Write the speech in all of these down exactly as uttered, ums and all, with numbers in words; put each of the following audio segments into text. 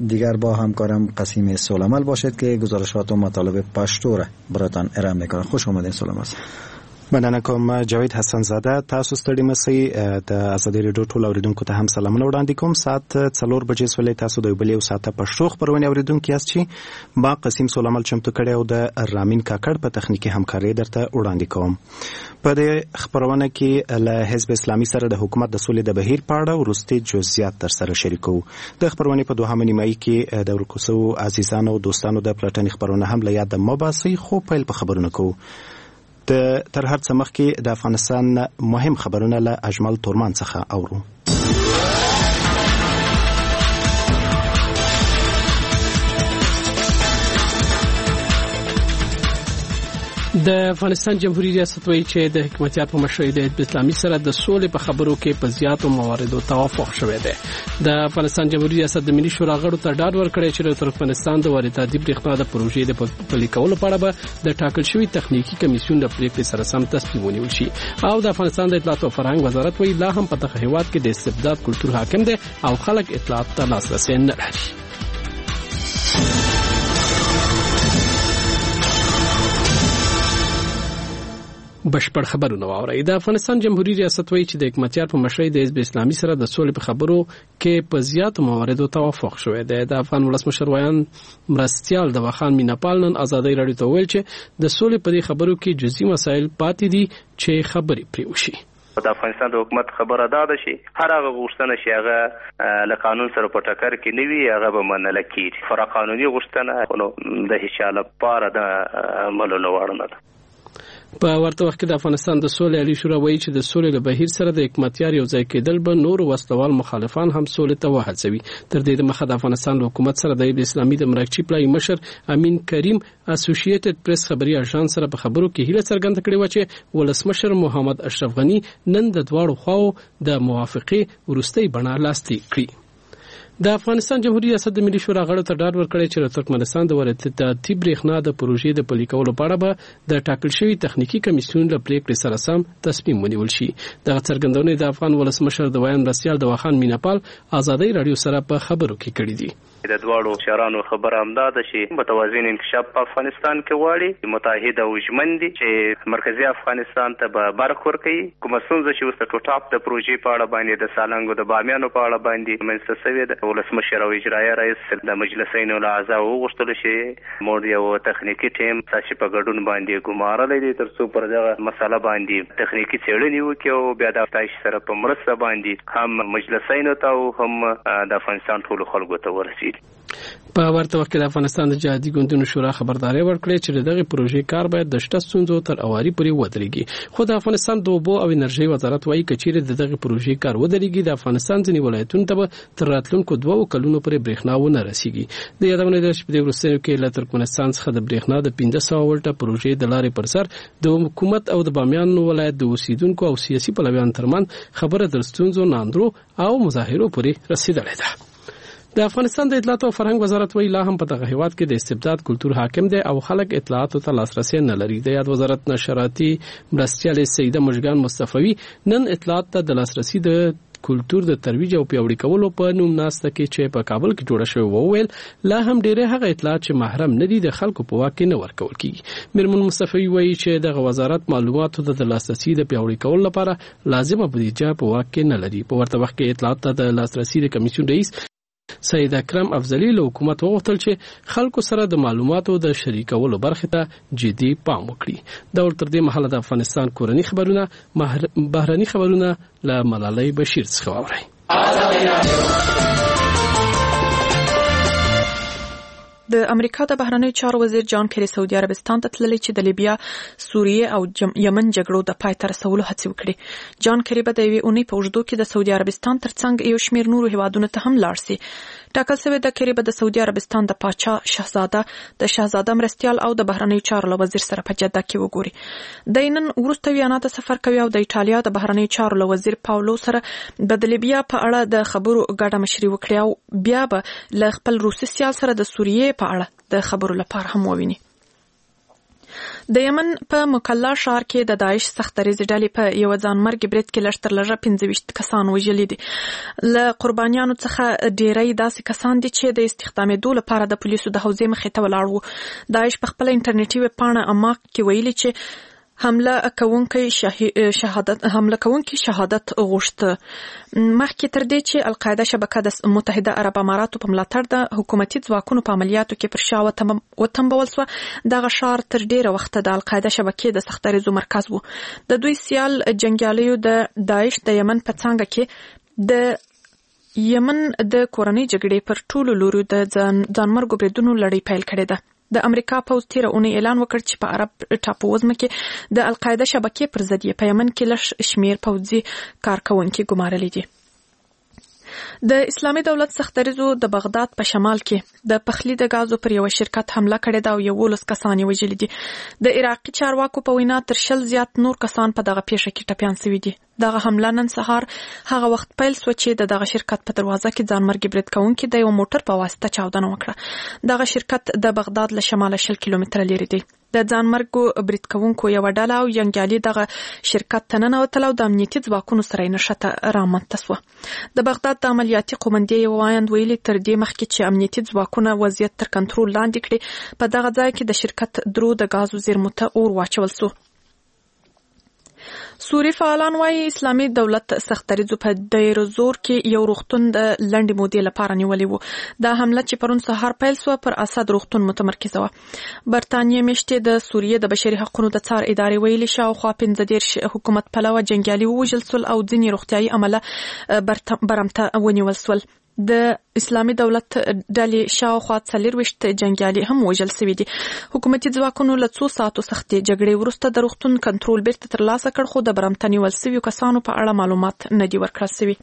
دیگر با همکارم قاسم سلیمال باشید که گزارشات و مطالب پښتو را براتان ارائه میکنه. خوش آمدید سلیمال. مننه کوم جاوید حسن زاده. تاسو ستړي مسئ د ازادي رادیو ټول اوریدونکو ته هم سلامونه وړاندې کوم. ساعت څلور بجې سولې تاسو د بل یو ساعته پښتو خبرونه اوریدونکو یاست چې ما قاسم سلیمال چمتو کړی او د رامین کاکړ په تخنیکی همکاري درته وړاندې کوم. په دې خبرونه کې له حزب اسلامي سره د حکومت د سولې د بهیر په اړه ورستي جزئیات تر سره شریکو. د خبرونه په دوهمه نیمایي کې د ورکوسو عزیزانو او دوستانو د پلاتنی خبرونه هم له یاد مباسي خو پیل په خبرونه کوو. د تر هر څه مخکې د افغانستان مهم خبرونه له اجمل تورمان څخه اورو. د افغانستان جمهوریت ریاست وایي چې د حکومتیار په مشرۍ د حزب اسلامي سره د سولې په خبرو کې په زیاتو مواردو توافق شوی دی. د افغانستان جمهوریت ریاست د ملي شورا غړو ته ډاډ ورکړی چې د ترکمنستان د وارداتي برېښنا د پروژې د پلي کولو په اړه به د ټاکل شوي تخنیکي کمیسیون د پریکړې سره سم تصمیم ونیول شي. او د افغانستان د اطلاعات او فرهنګ وزارت وایي لا هم په دغه هیواد کې د استبداد کلتور حاکم دی او خلک اطلاعات ته لاسرسی نه لري. بشپړ خبرونه واورئ. د افغانستان جمهوریت ریاست وایي چې د حکومتیار په مشرۍ د حزب اسلامي سره د سولې په خبرو کې په زیاتو مواردو توافق شوی دی. د افغان ولسمشر ویان مرستیال د وخان میناپال نن ازادي رادیو ته ویل چې د سولې په دې خبرو کې جزئي مسایل پاتې دي چې خبرې پرې وشي. د افغانستان د حکومت خبره ده چې هر هغه غوښتنه چې هغه له قانون سره په ټکر کې نه وي هغه به منل کېږي. فرا قانوني غوښتنه نو د هیڅ چا لپاره د منلو وړ نه ده. په ورته وخت کې د افغانستان د سولې عالی شورا وایي چې د سولې له بهیر سره د حکومتیار یو ځای کېدل به نور وسلوال مخالفان هم سولې ته وهڅوي. تر دې دمخه د افغانستان د حکومت سره د اسلامي د مرکچی پلای مشر امین کریم اسوسییټډ پریس خبري اژانس سره په خبرو کې هیله څرګنده کړې و چې ولسمشر محمد اشرف غنی نن د دواړو خواو د موافقې ورستۍ بڼه لاسلیک کړي. د افغانستان جمهوریت ریاست د ملي شورا غړو ته ډاډ ورکړی چې د ترکمنستان د وارداتي برېښنا د پروژې د پلي کولو په اړه به د ټاکل شوي تخنیکي کمیسیون له پریکړې سره سم تصمیم ونیول شي. دغه څرګندونه د افغان ولسمشر د ویان مرستیال د وخان میناپال ازادي رادیو سره په خبرو کې کړې دي. د دواړو شهرانو خبره هم ده چې متوازن انکشاف په افغانستان کې غواړي، متحد او ژمن دي چې مرکزی افغانستان ته به برخ ورکړي. کومه ستونزه چې اوس د ټوټاپ د پروژې په اړه باندې د سالنګو د بامیانو په اړه باندې منځته شوې ده، ولسمشر او اجرایه رئیس د مجلسینو له اعضاو وغوښتل چې موږ یو تخنیکی ټیم تاسو په ګډون باندې ګمارلې دي تر څو پر دغه مسله باندې تخنیکی څېړنې وکړي او بیا د تاسو سره په مرسته باندې هم مجلسینو ته او هم د افغانستان ټول خلکو ته ورسیږي. په ورته وخت کې د افغانستان د جهادي ګوندونو شورا خبرداري ورکړې چې دغه پروژې کار باید د شته ستونزو تر اواري پورې ودرېږي. خو د افغانستان د اوبو او انرژي وزارت وايي چې دغه پروژې کار ودرېږي د افغانستان ځینې ولایتونو ته تر راتلونکو دوه کلونو پورې برېښنا ونه رسیږي. د یادونه ده چې په دې وروستیو کې له ترکمنستان څخه د برېښنا د پنځه سوه ولټه پروژې د لارې پر سر د حکومت او د بامیان ولایت د اوسیدونکو او سیاسي پلویانو ترمنځ خبره تر ستونزو ناندرو او مظاهرو پورې رسیدلې ده. د افغانستان د اطلاعات او فرهنګ وزارت وایي لا هم په دغه هیواد کې د استبداد کلتور حاکم دی او خلک اطلاعاتو ته لاسرسی نه لري. د یاد وزارت نشراتي مرستیال سیده مشګان مصطفی نن اطلاعات ته د لاسرسی د کلتور د ترویج او پیوړی کولو په نوم ناسته کې چې په کابل کې جوړه شوی وویل لا هم ډېر هغه اطلاعات چې محرم نه دي د خلکو په واک کې نه ورکول کیږي. میرمن مصطفی وایي چې دغه وزارت معلوماتو ته د لاسرسی د پیوړی کولو لپاره لازمه بودیجه په واک کې نه لري. په ورته وخت کې اطلاعات ته د لاسرسی د کمیسیون رئیس سید اکرم افضلی له حکومت وغوښتل چې خلکو سره د معلوماتو د شریکولو برخه ته جدي پام وکړي. دا ورته د محله د افغانستان کورنی خبرونه بهرني خبرونه له ملالۍ بشیر څخه واورئ. د امریکا د بهرنیو چارو وزیر جان کری سعودي عربستان ته تللی چې د لیبیا، سوریه او یمن جګړو د پای ته رسولو هڅې وکړي. جان کری به د یوې اونۍ په اوږدو کې د سعودي عربستان ترڅنګ یو شمېر نورو هیوادونو ته هم لاړ شي. ټاکل شوی د کری به د سعودي عربستان د پاچا شاهزاده د شاهزاده مرستیال او د بهرنیو چارو له وزیر سره په جده کې وګوري. د نن وروسته ویانا ته سفر کوي او د ایټالیا د بهرنیو چارو له وزیر پاولو سره به د لیبیا په اړه د خبرو ګډه مشري وکړي او بیا به له خپل روسي سیال سره د سوریې په اړه د خبرو لپاره هم وویني. د یمن په مکلا ښار کې د داعش سختریزې ډلې په یو ځانمرګي برید کې لږ تر لږه پنځه ویشت کسان وژلي دي. له قربانیانو څخه ډیری داسې کسان دي چې د استخدامېدو لپاره د پولیسو د حوزې مخې ته ولاړ وو. داعش په خپل انټرنیټي ویبپاڼه اماق کې ویلي چې حمله کوونکی شهادت حمله کوونکی شهادت غوښته. مخکې تر دې چې القاعده شبکه د متحده عرب اماراتو په ملاتړ د حکومتي ځواکونو په عملیاتو کې پر شا وتمبول سوه، دغه ښار تر ډیره وخته د القاعده شبکې د سختریزو مرکز و. د دوی سیال جنګیالیو د داعش د یمن په څانګه کې د یمن د کورنۍ جګړې پر ټولو لورو د ځانمرګو بریدونو لړۍ پیل کړې ده. د امریکا پوځ تیره اونۍ اعلان وکړ چې په عرب ټاپو وزمه کې د القاعده شبکې پر ضد یې په یمن کې لږ شمیر پوځي کارکونکي ګمارلي دي. د اسلامي دولت سختریزو د بغداد په شمال کې د پخلی د غازو پر یو شرکت حمله کړې ده او یولس کسان یې وژلي دي. د عراقي چارواکو په وینا تر شل زیات نور کسان په دغه پیښه کې ټپیان شوي دي. دغه حمله نن سهار هغه وخت پیل سو چې د دغه شرکت په دروازه کې ځانمرګي برید کوونکي د یو موټر په واسطه چاودنه وکړه. دغه شرکت د بغداد له شماله شل کیلومتره لري دی. د ځانمرګو برید کوونکو یو ډله او جنګیالي دغه شرکت ته ننوتل او د امنیتي ځواکونو سره یې نښته رامنځته سوه. د بغداد د عملیاتي قومندې یو وایند ویلي تر دې مخکې چې امنیتي ځواکونه وضعیت تر کنټرول لاندې کړي، په دغه ځای کې د شرکت درو د غازو زیرمو ته اور واچول سو. سوري فعالان وايي اسلامي دولت سختریزو په دیر زور کې یو روغتون د لنډې مودې لپاره نیولې وو. دا حمله چې پرون سهار پیل سو پر اسد روغتون متمرکزه وه. برتانیې میشتې د سوریې د بشري حقوقو د څار ادارې ویلي شاوخوا پنځه دېرش حکومت پلوه جنګیالي ووژل سول او ځینې روغتیایي عمله برمته ونیول سول. د اسلامي دولت ډلې شاوخوا څلوېښت جنګیالي هم وژل شوي دي. حکومتي ځواکونو له څو ساعتو سختې جګړې وروسته د روغتون کنټرول بیرته ترلاسه کړ، خو د برمته نیول شویو کسانو په اړه معلومات نه دي ورکړل شوي.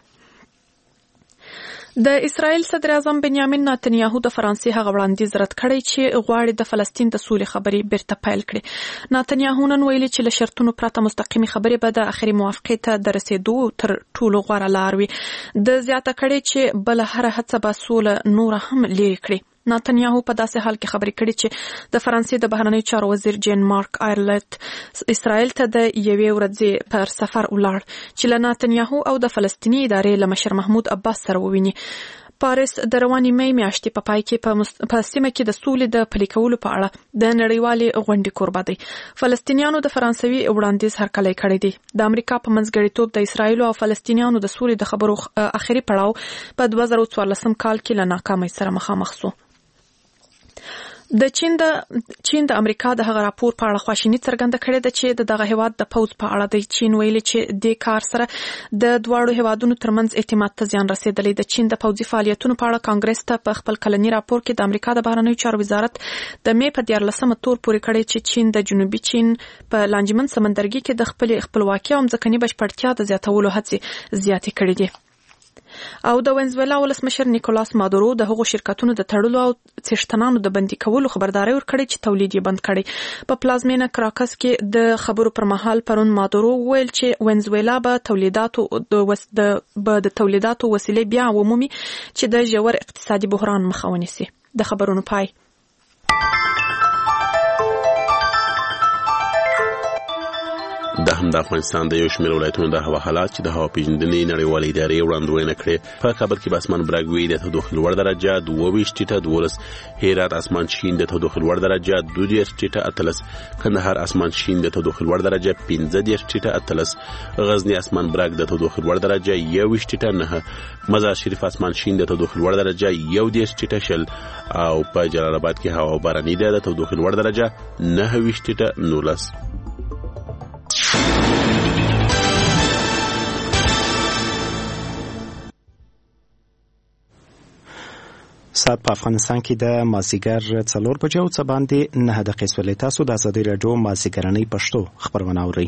د اسرائیل صدر اعظم بنیامین نتنیاهو د فرانسې هغه وړاندیز رد کړی چې غواړي د فلسطین د سولې خبرې بیرته پیل کړي. نتنیاهو نن ویلي چې له شرطونو پرته مستقیمي خبرې به د اخري موافقې ته د رسېدو تر ټولو غوره لار وي. د زیاته کړي چې بل هر هڅه به سوله نور هم لري کړي. نتنیاهو په داسې حال کې خبرې کړي چې د فرانسې د بهرنیو چارو وزیر جین مارک آیرلت اسرائیل ته د یوې ورځې پر سفر ولاړ چې له نتنیاهو او د فلسطیني ادارې له مشر محمود عباس سره وویني. پاریس د روانې مې میاشتې په پای کې په سیمه کې د سولې د پلي کولو په اړه د نړیوالې غونډې کوربه دی. فلسطینیانو د فرانسوي وړاندیز هرکلی کړی دی. د امریکا په منځګړیتوب د اسرائیل او فلسطینیانو د سولې د خبرو اخري پړاو په دوه زره څوارلسم کال کې له ناکامۍ سره مخامخ شو. د چین د چین د امریکا د هغه راپور په اړه خواشیني څرګنده کړې ده چې دغه هیواد د پوز په اړه د چین ویلي چې د کار سره د دواړو هیوادونو ترمنځ اعتماد ته زیان رسیدلی. د چین د پوزي فعالیتونو په اړه کانګرس ته په خپل کلنی راپور کې د امریکا د بهرنیو چارو وزارت د مې په دیارلسمه تور پورې کړی چې چین د جنوبي چین په لانجمن سمندرګي کې د خپل خپلواکۍ او ځمکني بشپړتیا د زیاتولو هڅې زیاتې کړې دي. او د وینزویلا ولسمشر نیکولاس مادورو د هغو شرکتونو د تړلو او څښتنانو د بندي کولو خبرداري ورکړې چې تولید یې بند کړي. په پلازمینه کراکس کې د خبرو پر مهال پرون مادورو ویل چې وینزویلا به تولیداتو د وس د به د تولیداتو وسیلې بیا ومومي چې د ژور اقتصادي بحران مخه ونیسي. د خبرونو پای. د هم د افغانستان د یو شمېر ولایتونو د هوا حالات چې د هوا پیژندنې نړیوالې ادارې وړاندوینه کړې. په کابل کې به اسمان برګوي د تودوخې لوړ درجه دوه ویشت ټیټه دولس، هرات اسمان شین د تودوخې لوړ درجه دوه دېرش ټیټه اتلس، کندهار اسمان شین د تودوخې لوړ درجه پنځه دېرش ټیټه اتلس، غزني اسمان برګ د تودوخې لوړ درجه یو ویشت ټیټه نه، مزار شریف اسمان شین د تودوخې لوړ درجه یو دېرش ټیټه شل، او په جلال آباد کې هوا باراني ده د تودوخې لوړ درجه نه ویشت ټیټه نولس. ساعت په افغانستان کې د مازیګر څلور بجې او څه باندې نه دقیقې سولې. تاسو د ازادي راډیو مازیګرنۍ پښتو خبرونه اورئ.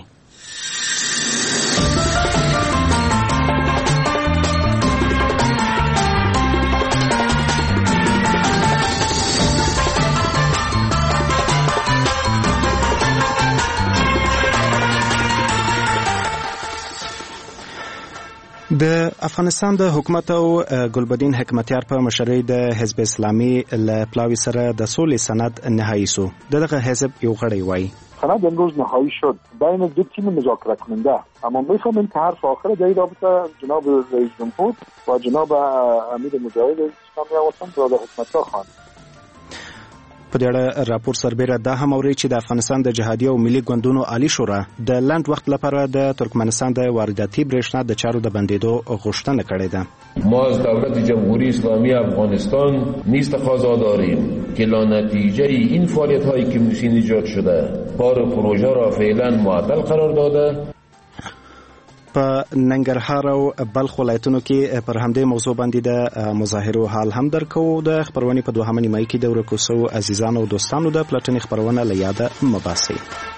د افغانستان د حکومت او ګلبدین حکمتیار په مشرۍ د حزب اسلامي له پلاوی سره د سولې سند نهایی شو. دغه حزب یو غړی وای سند امروز نهایی شد بین دو تیم مذاکره کننده، اما می‌فهمیم که حرف آخر در این رابطه جناب رئیس جمهور و جناب امیر مجاهد اسلامی افغانستان برادر حکمتیار خواهند. په دې اړه راپور سربېره دا هم اوري چې د افغانستان د جهادي او ملي ګوندونو عالی شورا د لنډ وخت لپاره د ترکمنستان د وارداتي برېښنا د چارو د بندیدو غوښتنه کړې ده. ما از دولت جمهوری اسلامی افغانستان نیز تقاضا داریم که لانتیجه این فعالیت‌هایی که نوشین ایجاد شده کار پروژه را فعلا معطل قرار داده. په ننګرهار او بلخ ولایتونو کې پر همدې موضوع باندې د مظاهرو حال هم درکو. د خبرونې په دوهمه نیمایي کې د ورکوسو عزیزانو او دوستانو د پلټنې خبرونه له یاده مباسي.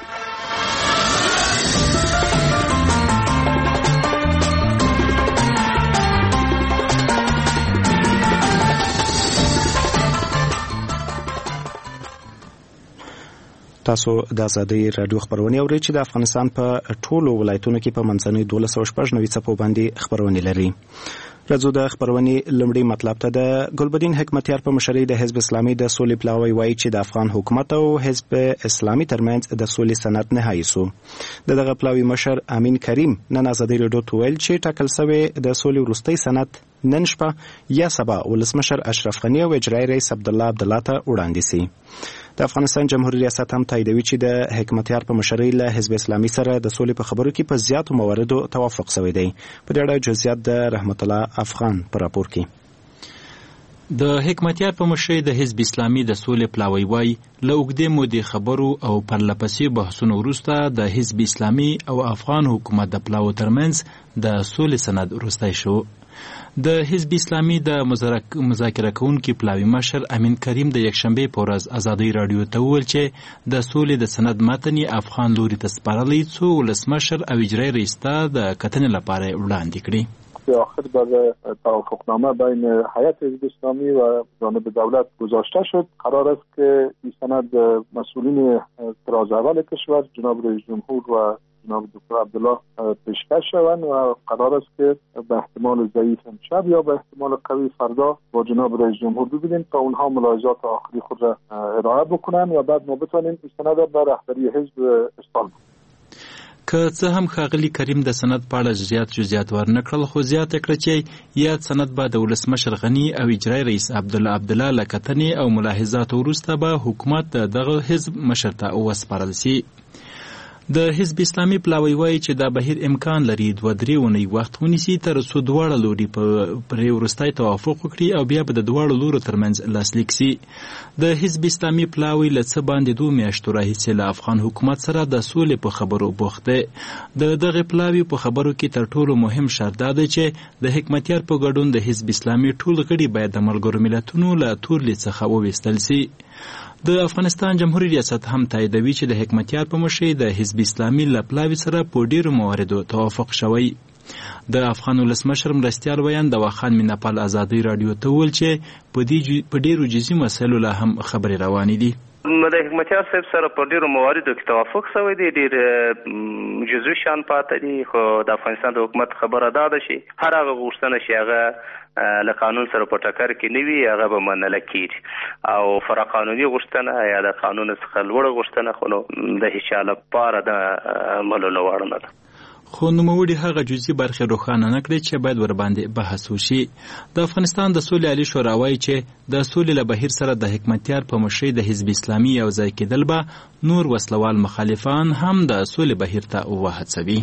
تاسو د ازادي رادیو خبرونه اورئ چې د افغانستان په ټولو ولایتونو کې په منځنۍ دولس سوه شپږ نوي څپو باندې خبرونه لري. راځو د خبرونې لومړی مطلب ته. د ګلبدین حکمتیار په مشرۍ د حزب اسلامي د سولې پلاوی وایي چې د افغان حکومت او حزب اسلامي ترمنځ د سولې سند نهایی شو. دغه پلاوی مشر امین کریم نن ازادي رادیو ته ویل چې ټاکل شوی د سولې وروستۍ سند نن شپه یا سبا ولسمشر اشرف غنی او اجرایي رئیس عبدالله عبدالله ته وړاندې شي. د افغانستان جمهوریت ریاست هم تاییدوي چې د حکمتیار په مشرۍ له حزب اسلامي سره د سولې په خبرو کې په زیاتو مواردو توافق شوی دی. په دې اړه جزئیات د رحمت الله افغان په راپور کې. د حکمتیار په مشرۍ د حزب اسلامي د سولې پلاوی وای له اوږدې مودې خبرو او پرلپسې بحثونو وروسته د حزب اسلامي او افغان حکومت د پلاوو ترمنځ د سولې سند وروستی شو. د حزب اسلامي د مذاکره کوونکي پلاوی مشر امین کریم د یکشنبې په ورځ ازادي رادیو ته وویل چې د سولې د سند متن افغان لوري ته سپارلی څو ولسمشر او اجرایي رئیس ته د کتنې لپاره وړاندې کړي. به آخر در توافقنامه بین هیئت حزب اسلامی و جانب دولت گذاشته شد. قرار است که این سند مسئولین طراز اول کشور جناب رئیس جمهور و جناب دکتر عبدالله پیشکش شوند و قرار است که به احتمال ضعیف امشب یا به احتمال قوی فردا با جناب رئیس جمهور ببینیم تا اونها ملاحظات آخری خود را ارائه بکنن و بعد ما بتوانیم این سند را به رهبری حزب ارسال کنیم. که څه هم ښاغلي کریم د سند په اړه زیات جزئیات ورنکړل، خو زیاته کړه چې یاد سند به د ولسمشر غني او اجرایي رئیس عبدالله عبدالله له کتنې او ملاحظاتو وروسته به حکومت دغه حزب مشر ته وسپارل شي. د حزب اسلامي پلاوی وایي چې دا بهیر امکان لري دوه درې اونۍ وخت ونیسي تر څو دواړه لوري پرې وروستی توافق وکړي او بیا به د دواړو لورو ترمنځ لاسلیک سي. د حزب اسلامي پلاوی له څه باندې دوه میاشتو راهیسې له افغان حکومت سره د سولې په خبرو بوخت دی. د دغه پلاوی په خبرو کې تر ټولو مهم شرط دا دی چې د حکمتیار په ګډون د حزب اسلامي ټول غړي باید د ملګرو ملتونو له تورلې څخه وویستل سي. د افغانستان جمهوریت ریاست هم تاییدوي چې د حکمتیار په مشرۍ د حزب اسلامي له پلاوي سره په ډیرو مواردو توافق شوی. د افغان ولسمشر مرستیال ویان د واخان میناپال ازادي رادیو ته وویل چې په ډیرو جزئي مسایلو لا هم خبرې روانې دي. د حکمتیار صاحب سره په ډیرو مواردو کې توافق شوی دی، ډیر جزئي شان پاتې دي، خو د افغانستان د حکومت خبره دا ده چې هر هغه غوښتنه چې هغه له قانون سره په ټکر کې نه وي هغه به منله کېږي او فرا قانوني غوښتنه یا د قانون څخه لوړه غوښتنه خو نو د هیچا لپاره د منلو وړ نه ده. خو نوموړي هغه جزئي برخې روښانه نه کړې چې باید ورباندې بحث وشي. د افغانستان د سولې عالي شورا وایي چې د سولې له بهیر سره د حکمتیار په مشرۍ د حزب اسلامي یو ځای کېدل به نور وسلوال مخالفان هم د سولې بهیر ته وهڅوي.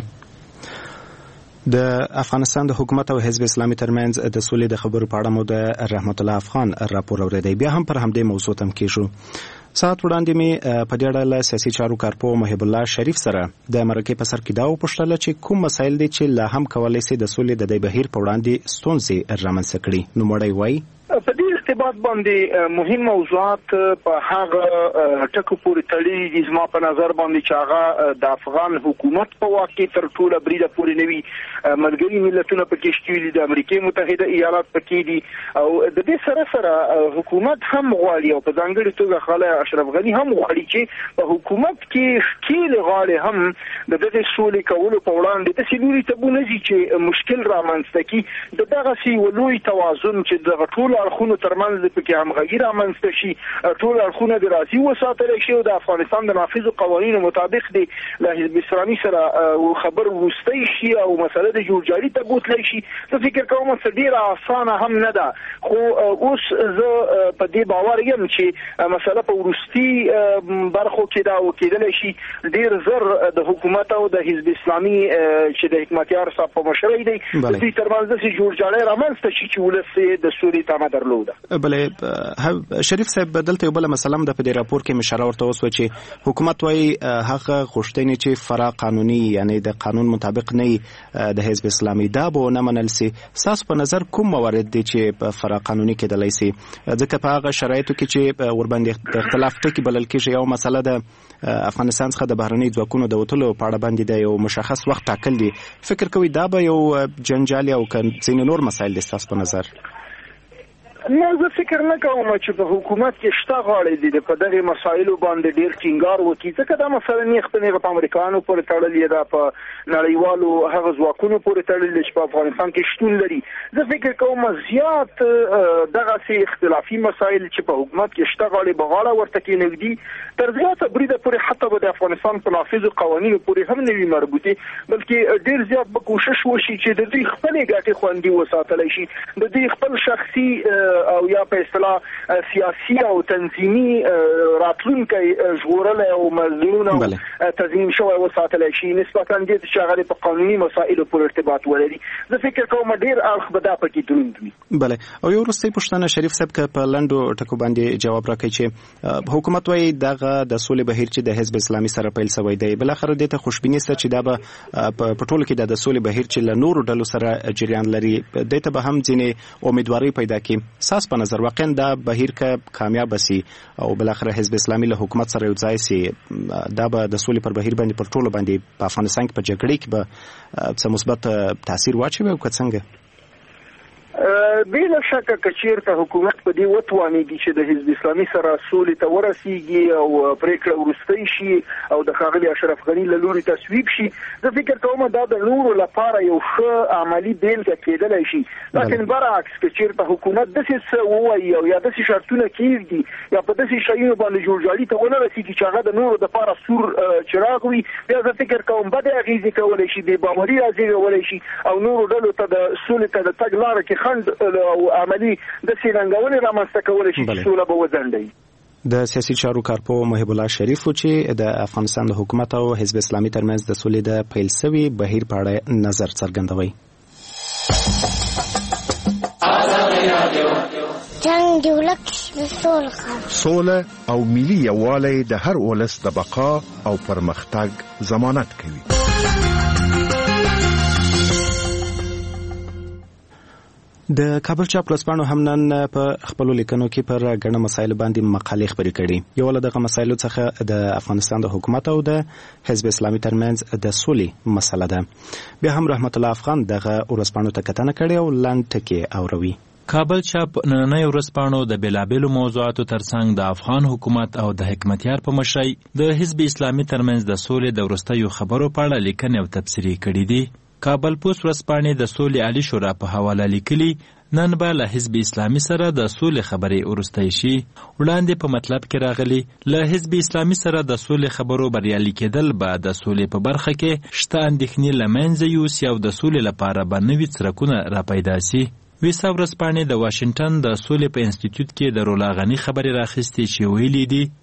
د افغانستان د حکومت او حزب اسلامي ترمنځ د سولې د خبرو په اړه مو د رحمت الله افغان راپور اوریدی. بیا هم پر همدې موضوع تم کېږو. ساعت وړاندې مې په دې اړه له سیاسي چارو کارپوه محب الله شریف سره د مرکې په سر کې دا وپوښتله چې کوم مسایل دي چې لا هم کولی شي د سولې د دې بهیر په وړاندې ستونزې رامنځته کړي. نوموړی وایي په دې ارتباط باندې مهم موضوعات په هغه ټکو پورې تړلي دي زما په نظر باندې چې هغه د افغان حکومت په واقع تر ټوله بریده پورې نوي ملګري ملتونه پکې شتي د امریکای متحده ایالات پکې دي او د دې سره سره حکومت هم غواړي او په ځانګړي توګه خاله اشرف غنی هم غواړي چې په حکومت کې ښکیل غاړي هم د دغه سولې کولو په وړاندې د سیلوري تبونه چې مشکل رامنځته کی د دغه سی ولوي توازن چې د ټول اړخونو ترمنځ پکې همغږي رامنځته شي ټول اړخونه د راځي وساتل شي او د افغانستان د نافذ قوانینو مطابق دی له حزب اسلامي سره خبر وستي شي او مسله د جوړجاړي ته بوتلی شي زه فکر کوم چې ډیره اسانه هم نه ده خو اوس زه په دې باور یم چې مسله په ورستي برخو کې دا وکیدل شي ډیر زر د حکومت او د حزب اسلامي چې د حکمتیار صاحب په مشرۍ دی د دې ترمنځ د جوړجاړي رامنځته شي چې ولسي د سولې تمه درلوده. بلې شریف صاحب بدلته یو بل مسله د په دې راپور کې مشاره ورته وسو چې حکومت وايي هغه غوښتنې چې فرا قانوني یعنی د قانون مطابق نه د حزب اسلامي دا به نه منل سي ساس په نظر کوم موارد دي چې په فرا قانوني کې دلای سي ځکه په هغه شرایطو کې چې ور باندې اختلاف ټکی بلل کېږي یو مسله د افغانستان څخه د بهرنۍ ځواکونو د وټلو په اړه باندې د یو مشخص وخت ټاکل دي فکر کوي دا به یو جنجال او ځینې نور مسایل دي تاسو په نظر؟ نه زه فکر نه کوم چې په حکومت کې شته غاړې دي په دغه مسایلو باندې ډیر ټینګار وکړي ځکه دا مسله نه خپل په امریکایانو پورې تړلې ده په نړیوالو هغه ځواکونو پورې تړلې چې په افغانستان کې شتون لري. زه فکر کوم زیات دغه سي اختلافي مسایل چې په حکومت کې شته غاړې بغاړه ورته کې نږدې تر زیاته بریده پورې حتی د افغانستان په نافذ قوانینو پورې هم نه وي مربوطه بلکې ډیر زیات به کوشش وشي چې د دې خپل ګټې خوندي وساتل شي د دې خپل شخصي او یا په اصطلاح سیاسي او تنظیمي راتلونکي ژغورل او مزمون او تضمین شوی وساتل شي نسبتا دې چې هغه په قانوني مسایلو پورې ارتباط ولري. زه فکر کوم ډیر اړخ به دا پکې دروند وي. بله او یو وروستۍ پوښتنه شریف صاحب که په لنډو ټکو باندې جواب راکړي چې حکومت وايي دغه د سولې بهیر چې د حزب اسلامي سره پیل شوی دی بل اخر دې ته خوشبیني ست چې دا به په ټولو کې د سولې بهیر چې له نورو ډلو سره جریان لري دې ته به هم ځینې امیدواري پیدا کړي ساس په نظر واقعا دا بهیر که کامیاب شي او بل اخر حزب اسلامي له حکومت سره یو ځای شي دا به د سولې پر بهیر باندې پر ټولو باندې په افغانستان کې په جګړې کې به څه مثبت تاثیر واچوي او که څنګه؟ بلا شکه کچیر ته حکومت په دې وتوانېږي چې د حزب اسلامي سره سولې ته ورسیږي او پریکړه ورستۍ شي او د ښاغلي اشرف غني له لوري تصویب شي زه فکر کوم دا د نورو لپاره یو ښه عملي بیلګه کېدلی شي لکن برعکس کچیر ته حکومت داسې څه ووایي او یا داسې شرطونه کېږدي یا په داسې شیانو باندې جوړجاړي ته ونه رسېږي چې هغه د نورو دپاره سور چراغ وي بیا زه فکر کوم بدې اغېزې کولی شي بېباوري رازېږولی شي او نورو ډلو ته د سولې ته د تګ لاره کې خنډ او عملی د سیرنګونې رامنځته کولای شي چې سوله به وځنډي. د سیاسي چارو کارپو محب الله شریف چې د افغانستان د حکومت او حزب اسلامي ترمنځ د سولې د پیل شوی بهیر په اړه نظر څرګندوي. جنگ دولت سوله سوله او ملي یووالی د هر ولس د بقا او پرمختګ ضمانت کوي. د کابل چاپ ورځپاڼو هم نن په خپلو لیکنو کې پر ګڼ مسایلو باندې مقالې خپرې کړي. یو له دغه مسایلو څخه د افغانستان د حکومت او د حزب اسلامي ترمنځ د سولې مسله ده. بیا هم رحمت الله افغان دغه ورځپاڼو ته کتنه کړې او لاندې ټکي اوروي. کابل چاپ نننۍ ورځپاڼو د بیلابیلو موضوعاتو ترڅنګ د افغان حکومت او د حکمتیار په مشرۍ د حزب اسلامي ترمنځ د سولې د وروستیو خبرو په اړه لیکنې او تبصرې کړي دي. کابل پوسټ ورځپاڼې د سولې عالی شورا په حواله لیکلي نن به له حزب اسلامي سره د سولې خبرې وروستی شي. وړاندې په مطلب کې راغلي له حزب اسلامي سره د سولې خبرو بریالي کېدل به د سولې په برخه کې شته اندېښنې له منځه یوسي او د سولې لپاره به نوي څرکونه راپیدا سي. ویسا ورځپاڼې د واشنګټن د سولې په انسټیټیوټ کې د رولا غني خبرې راخیستې چې ویلي دي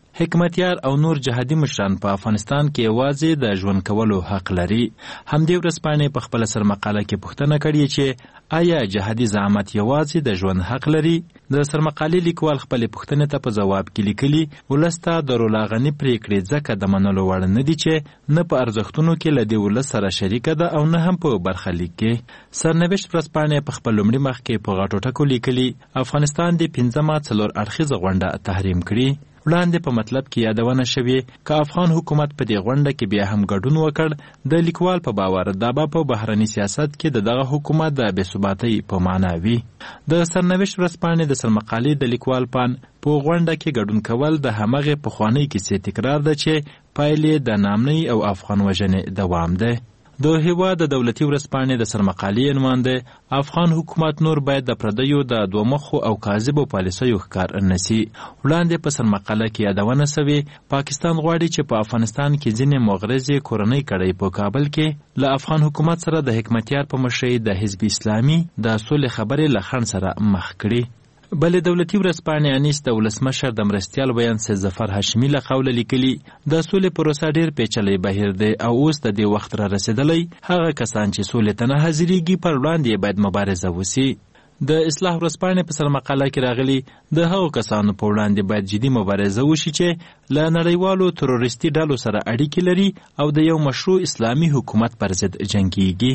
حکمتیار او نور جهادي مشران په افغانستان کې یوازې د ژوند کولو حق لري. همدې ورځپاڼې په خپل سرمقاله کې پوښتنه کړې چې آیا جهادي زعامت یوازې د ژوند حق لري؟ د سرمقالې لیکوال خپل پوښتنې ته په جواب کې لیکلي ولسته د رولاغني پریکړې ځکه د منلو وړ نه دي چې نه په ارزښتونو کې له دې ولس سره شریکه ده او نه هم په برخلیک کې. سرنوشت ورځپاڼې په خپل لومړي مخ کې په غاټو ټکو لیکلي افغانستان د پنځمه څلور اړخیزه غونډه تحریم کړي. وړاندې په مطلب کې یادونه شوې که افغان حکومت په دې غونډه کې بیا هم ګډون وکړ د لیکوال په باور دا به په بهرني سیاست کې د دغه حکومت د بې ثباتۍ په معنا وي. د سرنوشت ورځپاڼې د سرمقالې د لیکوال پان په غونډه کې ګډون کول د همغې پخوانۍ کیسې تکرار ده چې پایلې د نامنۍ او افغان وژنې دوام ده. د هیواد د دولتي ورځپاڼې د سرمقالې عنوان دی افغان حکومت نور باید د پردیو د دوه مخو او کاذبو پالیسیو ښکار نشي. وړاندې په سرمقاله کې یادونه سوې پاکستان غواړي چې په افغانستان کې ځینې مغرضې کورنۍ کړۍ په کابل کې له افغان حکومت سره د حکمتیار په مشرۍ د حزب اسلامي د سولې خبرې له خنډ سره مخ کړي. بلې دولتي ورځپاڼې انیس د ولسمشر د مرستیال بیان سید ظفر هاشمي له قوله لیکلي د سولې پروسه ډېر پیچلی بهیر دی او اوس د دې وخت را رسېدلی هغه کسان چې سولې ته نه حاضرېږي پر وړاندې باید مبارزه وسي. د اصلاح ورځپاڼې په سرمقاله کې راغلي د هغو کسانو په وړاندې باید جدي مبارزه وشي چې له نړیوالو تروریستي ډلو سره اړیکې لري او د یو مشروع اسلامي حکومت پر ضد جنګیږي.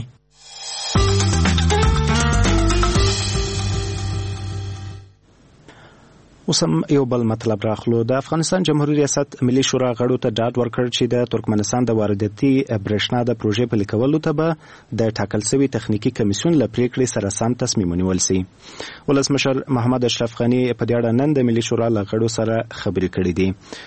اوس هم یو بل مطلب راخلو. د افغانستان جمهوریت ریاست ملي شورا غړو ته ډاډ ورکړ چې د ترکمنستان د وارداتي برېښنا د پروژې پلي کولو ته به د ټاکل شوي تخنیکي کمیسیون له پریکړې سره سم تصمیم ونیول سي. ولسمشر محمد اشرف غني په دې اړه نن د ملي شورا له غړو سره خبرې کړې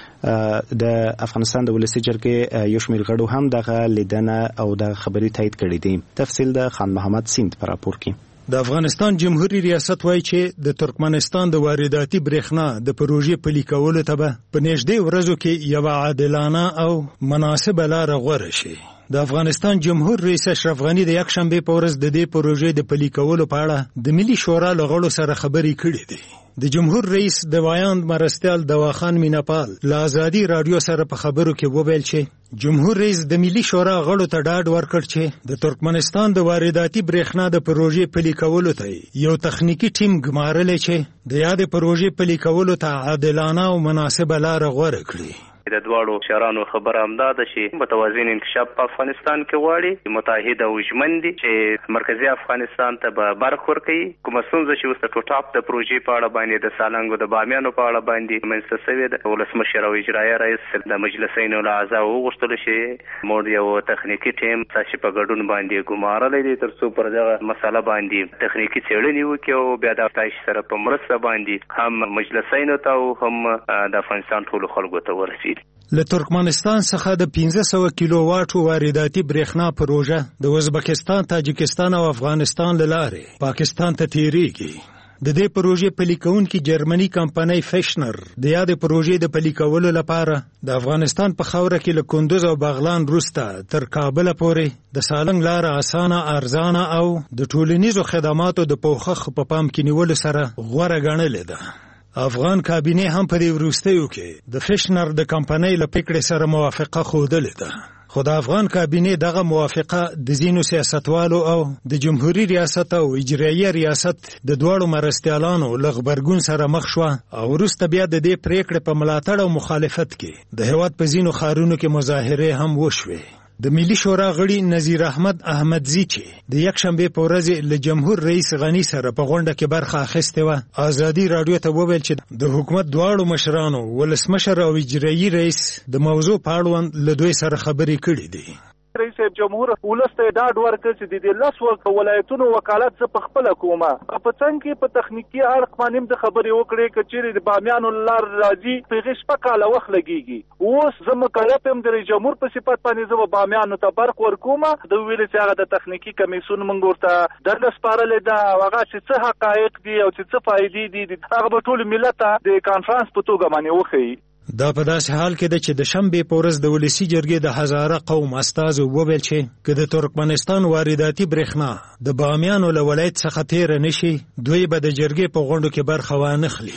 دي. د افغانستان د ولسي جرګې یو شمېر غړو هم دغه لیدنه او د خبرې تایید کړې دي. تفصیل د خان محمد سیند په راپور کې. د افغانستان جمهوریت ریاست وایي چې د ترکمنستان د وارداتي برېښنا د پروژې پلي کولو ته به په نږدې ورځو کې یوه عادلانه او مناسبه لاره غوره شي. د افغانستان جمهور رئیس اشرف غني د یکشنبې په ورځ د دې پروژې د پلي کولو په اړه د ملي شورا له غړو سره خبرې کړې دي. د جمهور رئیس د وایاند مرستیال دواخان میناپال له ازادي رادیو سره په خبرو کې وویل چې جمهور رئیس د ملي شورا غړو ته ډاډ ورکړ چې د ترکمنستان د وارداتي برېښنا د پروژې پلي کولو ته یو تخنیکی ټیم ګمارلی چې د یادې پروژې پلي کولو ته عادلانه او مناسبه لاره غوره کړي. د دواړو شهرانو خبره همدا ده چې متوازن انکشاف په افغانستان کې غواړي متحد او ژمن دي چې مرکزی افغانستان ته به برخه ورکړي. کومه ستونزه چې اوس د ټوټاپ د پروژې په اړه باندې د سالنګو د بامیانو په اړه باندې منځته شوې ده ولسمشر او اجرایه رئیس د مجلسینو له اعضاو وغوښتل شي موږ یو تخنیکی ټیم چې په ګډون باندې ګمارلی دی تر څو پر دغه مسله باندې تخنیکی څېړنې وکړي او بیا د افغانستان سره په مرسته باندې هم مجلسینو ته او هم د افغانستان ټولو خلکو ته ورسي. له ترکمنستان څخه د پنځه سوه کیلو واټو وارداتي برېښنا پروژه د ازبکستان، تاجکستان او افغانستان له لارې پاکستان ته تیریږي. د دې پروژې پلي کوونکي جرمني کمپنۍ فیشنر د یادې پروژې د پلي کولو لپاره د افغانستان په خاوره کې له کندوز او بغلان وروسته تر کابل پورې د سالنګ لاره اسانه، ارزانه او د ټولنیزو خدماتو د پوښښ په پام کې نیولو سره غوره ګڼلې ده. افغان کابینه هم په دې وروستیو کې د فیشنر د کمپنۍ له پریکړې سره موافقه ښودلې ده. خو د افغان کابینه دغه موافقه د ځینو سیاستوالو او د جمهوریت ریاست او اجراییه ریاست د دواړو مرستیالانو له غبرګون سره مخ شوه او وروسته بیا د دې پریکړې په ملاتړ او مخالفت کې د هېواد په ځینو ښارونو کې مظاهرې هم وشوې. د ملي شورا غړي نذیر احمد احمدزي چې د یکشنبې په ورځ له جمهور رئیس غني سره په غونډه کې برخه اخیستې وه ازادي رادیو ته وویل چې د حکومت دواړو مشرانو ولسمشر او اجرایي رئیس د موضوع په اړوند له دوی سره خبرې کړې دي. رئیس جمهور ولس ته ډاډ ورکړ چې د دې لس ولایتونو وکالت زه په خپله کومه په څنګ کې په تخنیکي اړخ باندې هم د خبرې وکړې که چېرې د بامیانو لار راځي په هغې شپه کاله وخت لګېږي. اوس زه مکلف یم د رئیس جمهور په صفت باندې زه به بامیانو ته برق ورکومه. د ویلې چې هغه د تخنیکي کمیسیون موږ ورته دنده سپارلې ده او هغه چې څه حقایق دي او چې څه فایدې دي هغه به ټول ملت ته د کانفرانس په توګه باندې وښیي. دا په داسې حال کې ده چې د شنبې په ورځ د ولسي جرګې د هزاره قوم استازو وویل چې که د ترکمنستان وارداتي برېښنا د بامیانو له ولایت څخه تېره نه شي دوی به د جرګې په غونډو کې برخه وانخلي.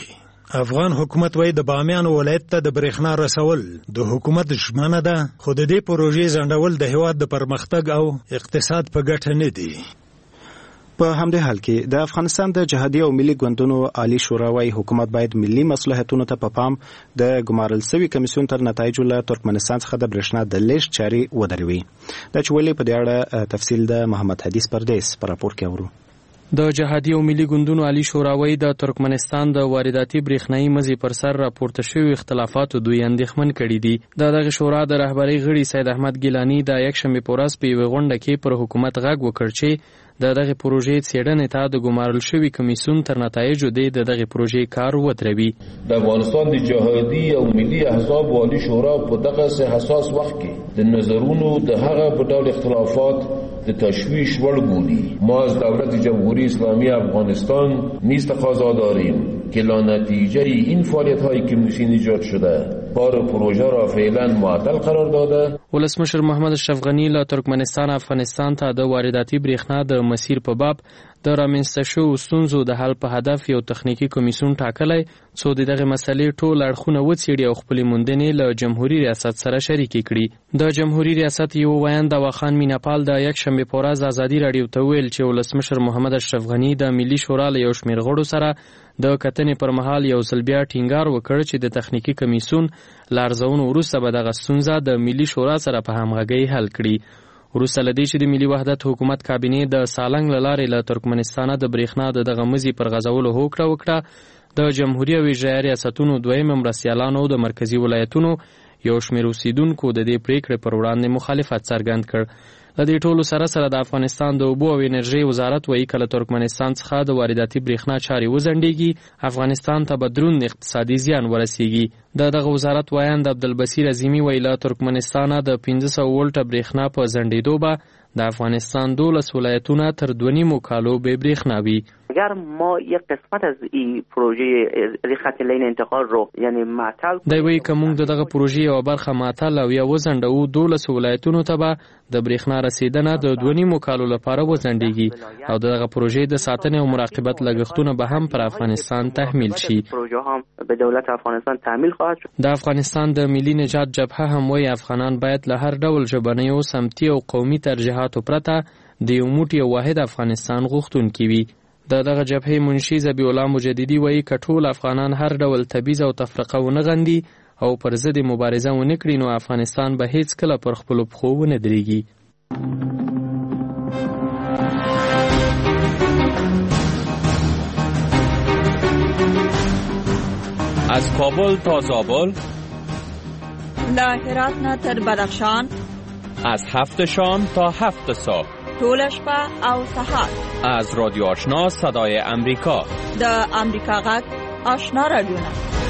افغان حکومت وایي د بامیان ولایت ته د برېښنا رسول د حکومت ژمنه ده، خو د دې پروژې ځنډول د هېواد د پرمختګ او اقتصاد په ګټه نه دي. په همدې حال کې د افغانستان د جهادي او ملي ګوندونو عالی شورا وايي حکومت باید ملي مصلحتونو ته په پام د ګمارل شوي کمیسیون تر نتایجو له ترکمنستان څخه د برېښنا د لیږد چارې ودروي. دا چې ولې په دې اړه تفصیل د محمد حدیث پردیس په راپور کې اورو. د جهادي او ملي ګوندونو عالی شورا وايي د ترکمنستان د وارداتي برېښنایي مزي پر سر راپورته شوي اختلافاتو دوی اندېښمن کړي دي. د دغه شورا د رهبرۍ غړي سید احمد ګیلاني د یکشنبې په ورځ په یوه غونډه کې پر حکومت غږ وکړ چې د دغه پروژې څېړنې ته د ګمارل شوي کمیسیون تر نتایجو دی د دغه پروژې کار ودروي. د افغانستان د جهادي او ملي احزاب عالی شورا په دغه حساس وخت کې د نظرونو د هغه په ډول اختلافات د تشویش وړ بودی. ما از دولت جمهوری اسلامی افغانستان نیز تقاضا داریم که لانتیجه این فعالیت‌های کمیسیون ایجاد شده کار پروژه را فعلا معطل قرار داده. ولسمشر محمد اشرف غنی له ترکمنستان افغانستان ته د وارداتي برېښنا د مسیر په باب د رامنځته شوو ستونزو د حل په هدف یو تخنیکي کمیسیون ټاکلی څو د دغه مسلې ټول اړخونه وڅېړي او خپلې موندنې له جمهوري ریاست سره شریکې کړي. د جمهوري ریاست یو ویاند دواخان میناپال د یکشنبې په ورځ ازادي راډیو ته ویل چې ولسمشر محمد اشرف غنی د ملي شورا له یو شمېر غړو سره د کتنې پر مهال یو ځل بیا ټینګار وکړ چې د تخنیکي کمیسیون له ارزونو وروسته به دغه ستونزه د ملي شورا سره په همغږۍ حل کړي. وروسته له دې چې د ملي وحدت حکومت کابینې د سالنګ له لارې له ترکمنستانه د برېښنا د دغه مزي پر غځولو هوکړه وکړه، د جمهوري او اجرایي ریاستونو دویم مرستیالانو د مرکزي ولایتونو یو شمېر اوسیدونکو د دې پریکړې پر وړاندې مخالفت څرګند کړ. له دې ټولو سره سره د افغانستان د اوبو او انرژۍ وزارت وایي که له ترکمنستان څخه د وارداتي برېښنا چارې وځنډېږي افغانستان ته به دروند اقتصادي زیان ورسیږي. د دغه وزارت وایند عبدالبصیر عظیمي وایي له ترکمنستانه د پنځه سوه ولټه برېښنا په ځنډېدو به د افغانستان دولس ولایتونه تر دوه نیمو کالو بې برېښنا وي. اگر ما یک قسمت از این پروژه خط لین انتقال رو یعنی معطل دی وایي که موږ د دغه پروژې یوه برخه معطل او یا وځنډوو دولس ولایتونو ته به د برېښنا رسیدنه د دوه نیمو کالو لپاره وځنډېږي او د دغه پروژې د ساتنې او مراقبت لګښتونه به هم پر افغانستان تحمیل شي. پروژه هم به دولت افغانستان تحمیل خواهد شد. د افغانستان د ملي نجات جبهه هم وایي افغانان باید له هر ډول ژبنیو سمتي او قومي ترجیحاتو پرته د یو موټی او واحد افغانستان غوښتونکي وي. د دغه جبهې منشي ذبیح الله مجددي وایي که ټول افغانان هر ډول تبعیض او تفرقه ونه غندي او پر ضد مبارزه ونه کړي نو افغانستان به هیڅ کله پر خپلو پښو ونه درېږي. از کابل تا زابل، له هرات نه تر بدخشان، از هفت شام تا هفت صبح، ټول شپه او سهار، از رادیو آشنا صدای امریکا، د امریکا غږ آشنا رادیوونه.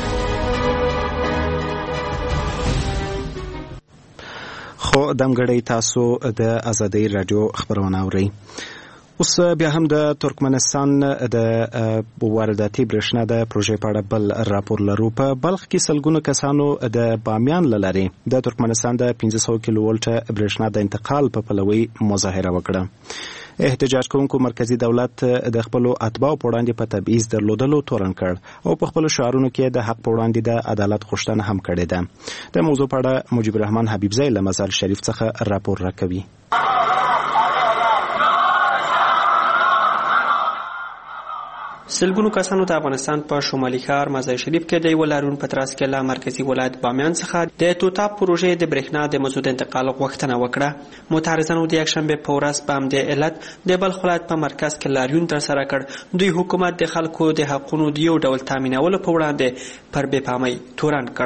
خو دمګړی تاسو د ازادۍ رادیو خبرونه اورئ. اوس بیا هم د ترکمنستان د وارداتي برېښنا د پروژې په اړه بل راپور لرو. په بلخ کې سلګونو کسانو د بامیان له لارې د ترکمنستان د پنځه سوه کیلو ولټه برېښنا د انتقال په پلوي مظاهره وکړه. احتجاج کوونکو مرکزی دولت د خپلو اتباعو په وړاندې په تبعیض درلودلو تورن کړ او په خپلو شعارونو کې د حق په وړاندې د عدالت غوښتنه هم کړې ده. د موضوع په اړه مجيب الرحمن حبیبزی له مزار شریف څخه راپور راکوي. سلګونو کسانو د افغانستان په شمالي ښار مزار شریف کې د یو لارون په ترڅ کې له مرکزی ولایت بامیان څخه د توتا پروژې د برېښنا د مزود انتقال غوښتنه وکړه. معترضانو د یکشنبه په ورځ په همدې علت د بلخ ولایت په مرکز کې لاریون ترسره کړ. دوی حکومت د خلکو د حقونو د یو ډول تامینولو په وړاندې پر بې پامۍ تورن کړ.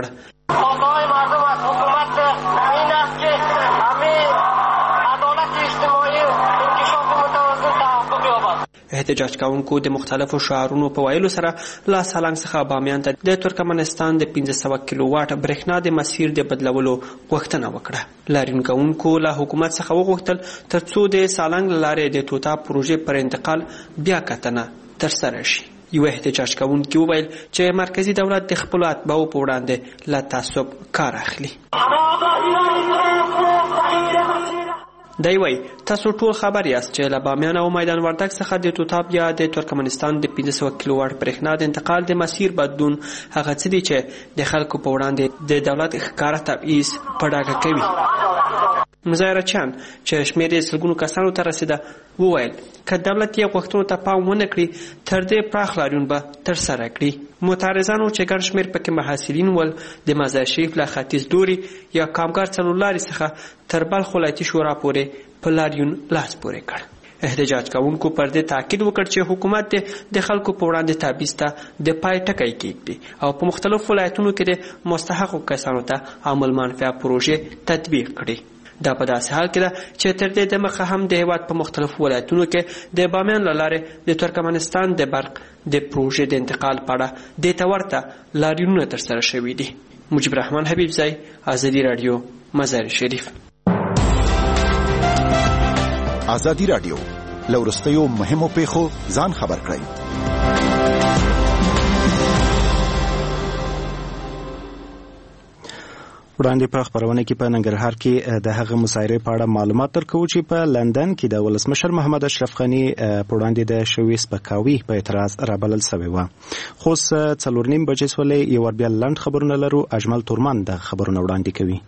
احتجاج کوونکو د مختلفو شعارونو په ویلو سره لا سالنګ څخه بامیان ته د ترکمنستان د پنځه سوه کیلو واټ برېښنا د مسیر د بدلولو غوښتنه وکړه. لاریون کوونکو له حکومت څخه وغوښتل ترڅو د سالنګ له لارې د توتا پروژې پر انتقال بیا کتنه ترسره شي. یو احتجاج کوونکي وویل چې مرکزی دولت د خپلو اتباعو په وړاندې له تعصب کار اخلي. دی وایي تاسو ټول خبر یاست چې له بامیان او میدان وردګ څخه د توتاب یا د ترکمنستان د پنځه سوه کیلو واټ برېښنا د انتقال د مسیر بدلون هغه څه دي چې د خلکو په وړاندې د دولت ښکاره تبعیض په ډاګه کوي. مظاهرچیان چې شمېر یې سلګونو کسانو ته رسېده وویل که دولت یې غوښتنو ته پام ونه کړي تر دې پراخ لاریون به ترسره کړي. معترضانو چې ګڼ شمېر پکې محصلین ول د مزار شریف له ختیځ لوري یا کامګر څلورلارې څخه تر بلخ ولایتي شورا پورې په لاریون لاس پورې کړ. احتجاج کوونکو پر دې تاکید وکړ چې حکومت د خلکو په وړاندې تبعیض ته د پای ټکی کېږدي او په مختلفو ولایتونو کې د مستحقو کسانو ته عمل منفعه پروژې تطبیق کړي. دا په داسې حال کې ده چې تر دې دمخه هم د هېواد په مختلفو ولایتونو کې د بامیان له لارې د ترکمنستان د برق د پروژې د انتقال په اړه دې ته ورته لاریونونه ترسره شوي دي. مجيب رحمان حبیبزی، ازادي راډیو، مزار شریف. ازادي راډیو له وروستیو مهمو پیښو ځان خبر کړئ. وړاندې په خبرونه کې په ننګرهار کې د هغه مظاهرې په اړه معلومات درکوو چې په لندن کې د ولسمشر محمد اشرف غني په وړاندې د شوي سپکاوي په اعتراض رابلل سوی و. خو څلور نیم بجې سولې یو ور بیا لنډ خبرونه لرو. اجمل تورمان د خبرونه وړاندې کوي.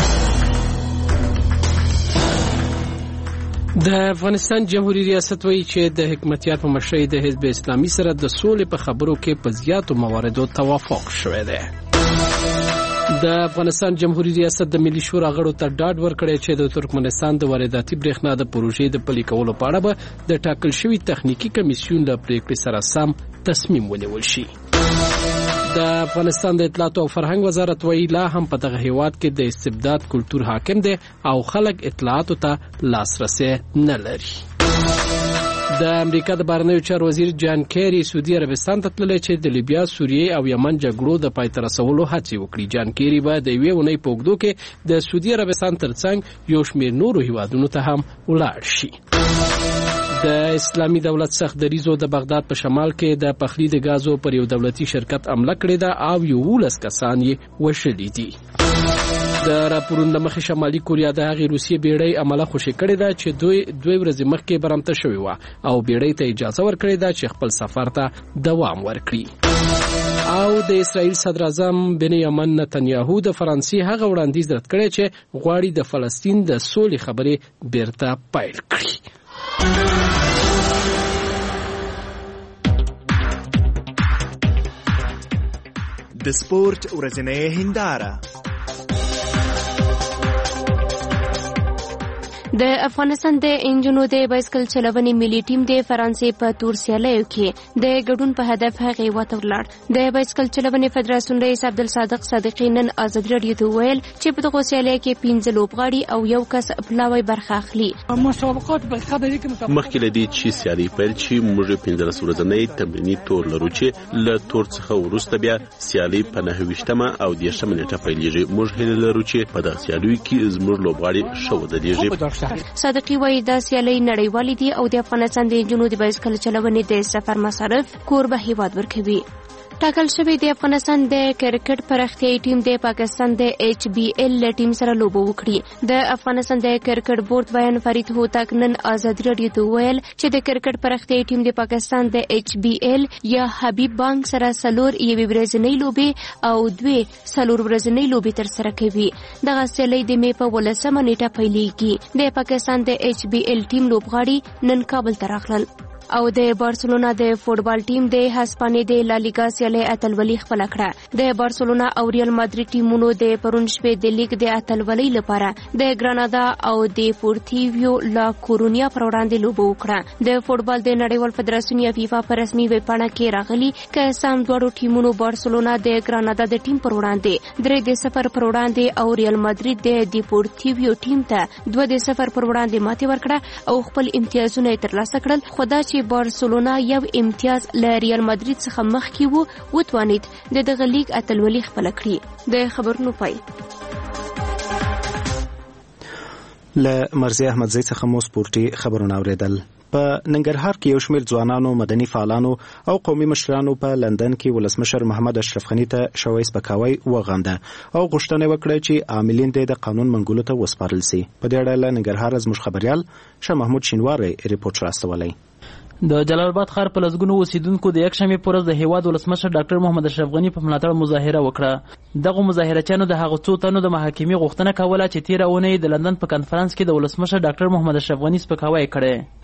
د افغانستان جمهوریت ریاست وایي چې د حکمتیار په مشرۍ د حزب اسلامي سره د سولې په خبرو کې په زیاتو مواردو توافق شوی دی. د افغانستان جمهوریت ریاست د ملي شورا غړو ته ډاډ ورکړی چې د ترکمنستان د وارداتي برېښنا د پروژې د پلي کولو په اړه به د ټاکل شوي تخنیکي کمیسیون له پریکړې سره سم تصمیم ونیول شي. د افغانستان د اطلاعات او فرهنګ وزارت وایي لا هم په دغه هیواد کې د استبداد کلتور حاکم دی او خلک اطلاعاتو ته لاسرسی نه لري. د امریکا د بهرنیو چارو وزیر جان کیری سعودي عربستان ته تللی چې د لیبیا، سوریې او یمن جګړو د پای ته رسولو هڅې وکړي. جان کیری به د یوې اونۍ په اوږدو کې د سعودي عربستان ترڅنګ یو شمېر نورو هیوادونو ته هم ولاړ شي. د اسلامي دولت سخت دریزو د بغداد په شمال کې د پخلی د غازو پر یو دولتي شرکت حمله کړې ده او یولس کسان یې وشلي دي. د راپورونو مخې شمالي کوریا د هغې روسیې بیړۍ عمله خوشي کړې ده چې دوی دوی ورځې مخکې برمته شوې وه او بیړۍ ته اجازه ورکړې ده چې خپل سفر ته دوام ورکړي. او د اسرائیل صدر اعظم بنیامین نتنیاهو د فرانسې هغه وړاندیز رد کړی چې غواړي د فلسطین د سولې خبرې بیرته پیل کړي. د سپورت ورځنۍ هنداره. د افغانستان د انجونو د بایسکل چلونې ملي ټیم د فرانسې په تور سیالیو کې د ګډون په هدف هغې واته ولاړ. د بایسکل چلونې فدراسیون رئیس عبدالصادق صادقي نن ازادي راډیو ته وویل چې په دغو سیالیو کې پنځه لوبغاړي او یو کس پلاوی برخه اخلي. مخکې له دې چې سیالي پیل شي موږ پنځلس ورځنی تمریني تور لرو چې له تور څخه وروسته بیا سیالي په نهه ویشتمه او دېرشمه نیټه پیلېږي. موږ هیله لرو چې په دغه سیالیو کې زموږ لوبغاړي ښه ودرېږي. صادقي وایي دا سیالۍ نړیوالې دي او د افغانستان د نجونو د بایسکل چلونې د سفر مصارف کوربه هیواد ورکوي. ټاکل شوی د افغانستان د کرکټ پراختیایي ټیم د پاکستان د ایچ بی ایل له ټیم سره لوبه وکړي. د افغانستان د کرکټ بورډ بیان فرید هوتک نن ازادي راډیو ته وویل چې د کرکټ پراختیایي ټیم د پاکستان د ایچ بی ایل یا حبیب بانک سره څلور یوې ورځنۍ لوبې او دوې څلور ورځنۍ لوبې ترسره کوي. دغه سیالۍ د مې په ولسمه نیټه پیلېږي. د پاکستان د ایچ بی ایل ټیم لوبغاړي نن کابل ته راغلل او د بارسلونا د فوټبال ټیم د هسپانیې د لالیګا سیالۍ اتلولي خپله کړه. د بارسلونا او ریال مادرید ټیمونو د پرون شپې د لیګ د اتلولۍ لپاره د ګرانادا او د پورتیویو لا کورونیا پر وړاندې لوبه وکړه. د فوټبال د نړیوال فدراسیون یا فیفا په رسمي ویبپاڼه کې راغلي که سم دواړو ټیمونو بارسلونا د ګرانادا د ټیم پر وړاندې درې د صفر پر وړاندې او ریال مادرید د دیپورتیویو ټیم ته دوه د صفر پر وړاندې ماتې ورکړه او خپل امتیازونه یې ترلاسه کړل. خو دا چې بارسلونا یو امتیاز له ریال مادرید څخه مخکې وو وتوانید د دغه لیګ اتلولي خپله کړي. د خبرونو پای. له مرزي احمدزی څخه مو سپورتي خبرونه اوریدل. په ننګرهار کې یو شمېر ځوانانو، مدني فعالانو او قومي مشرانو په لندن کې ولسمشر محمد اشرف غني ته شوی سپکاوی وغنده او غوښتنه وکړه چې عاملین د قانون منګولو ته وسپارل شي. په دې اړه له ننګرهار زموږ خبريال شاه محمود شینواری ریپورت راستولی. د جلال آباد ښار په لسګونو اوسیدونکو د یکشنبې په ورځ د هیواد ولسمشر ډاکټر محمد اشرف غني په ملاتړ مظاهره وکړه. دغه مظاهرچیانو د هغو څو تنو د محاکمې غوښتنه کوله چې تېره اونۍ د لندن په کنفرانس کې د ولسمشر ډاکټر محمد اشرف غني سپکاوی کړی.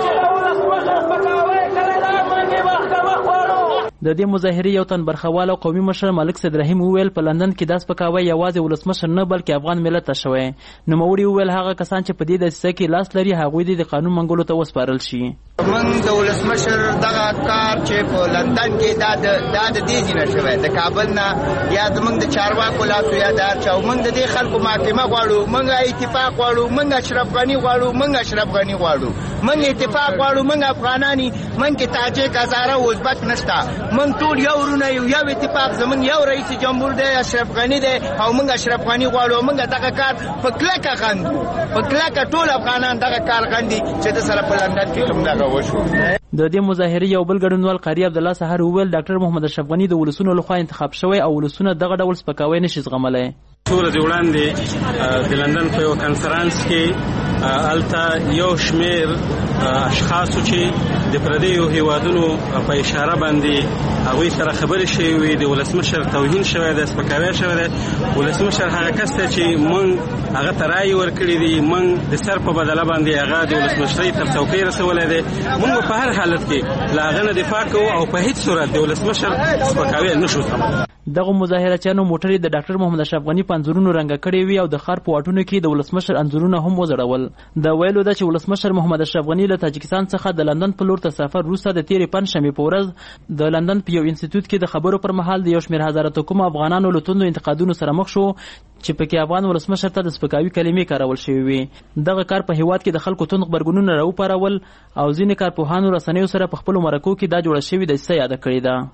د دې مظاهرې یو تن برخوال او قومي مشر ملک سید رحیم وویل په لندن کې دا سپکاوی یوازې ولسمشر نه بلکې افغان ملت ته شوی. نوموړي وویل هغه کسان چې په دې دسیسه کې لاس لري هغوی دې د قانون منګولو ته وسپارل شي. موږ د ولسمشر دغه کار چې په لندن کې دا د دې ځینه شوی د کابل نه یا زموږ د چارواکو لاسو یا د هر چا موږ د دې خلکو محاکمه غواړو، موږ اتفاق غواړو، موږ اشرف غني غواړو، موږ اشرف غني غواړو، موږ اتفاق غواړو، موږ افغانانی، موږ کې تاجک، هزاره، ازبک نشته، موږ ټول یو ورونه یو یو اتفاق، زموږ یو رئیس جمهور دی اشرف غني دی او موږ اشرف غني غواړو. موږ دغه کار په کلکه غندو، په کلکه ټول افغانان دغه کار غندي چې د سره په لندن کې کوم دغه وشو. د دې مظاهرې یو بل ګډونوال قاری عبدالله سحر وویل ډاکټر محمد اشرف غني د ولسونو لخوا انتخاب شوی او ولسونه دغه ډول سپکاوی نشي زغملی. څو ورځې وړاندې د لندن په یو کنفرانس کې هلته یو شمېر اشخاصو چې د پردیو هیوادونو په اشاره باندې هغوی سره خبرې شوې وي، د ولسمشر توهین شوی دی، سپکاوی شوی دی. ولسمشر هغه کس دی چې موږ هغه ته رایې ورکړې دي، موږ د سر په بدله باندې هغه د ولسمشرۍ تر څوکۍ رسولی دی. موږ په هر حالت کې له هغه نه دفاع کوو او په هیڅ صورت د ولسمشر سپکاوی نشو زغملی. دغه مظاهرچیانو موټرې د ډاکټر محمد اشرف غني په انځورونو رنګه کړې وي او د ښار په واټونو کې د ولسمشر انځورونه هم وځړول. د ویلو ده چې ولسمشر محمد اشرف غني له تاجکستان څخه د لندن په لور ته سفر وروسته د تېرې پنجشنبې په ورځ د لندن په یو انسټیټیوټ کې د خبرو پر مهال د یو شمېر هزاره کوم افغانانو له توندو انتقادونو سره مخ شو چې پکې افغان ولسمشر ته د سپکاوي کلمې کارول شوې وي. دغه کار په هیواد کې د خلکو توند غبرګونونه راوپارول او ځینې کارپوهانو رسنیو سره په خپلو مرکو کې دا جوړه شوې دسیسه یاده کړې ده.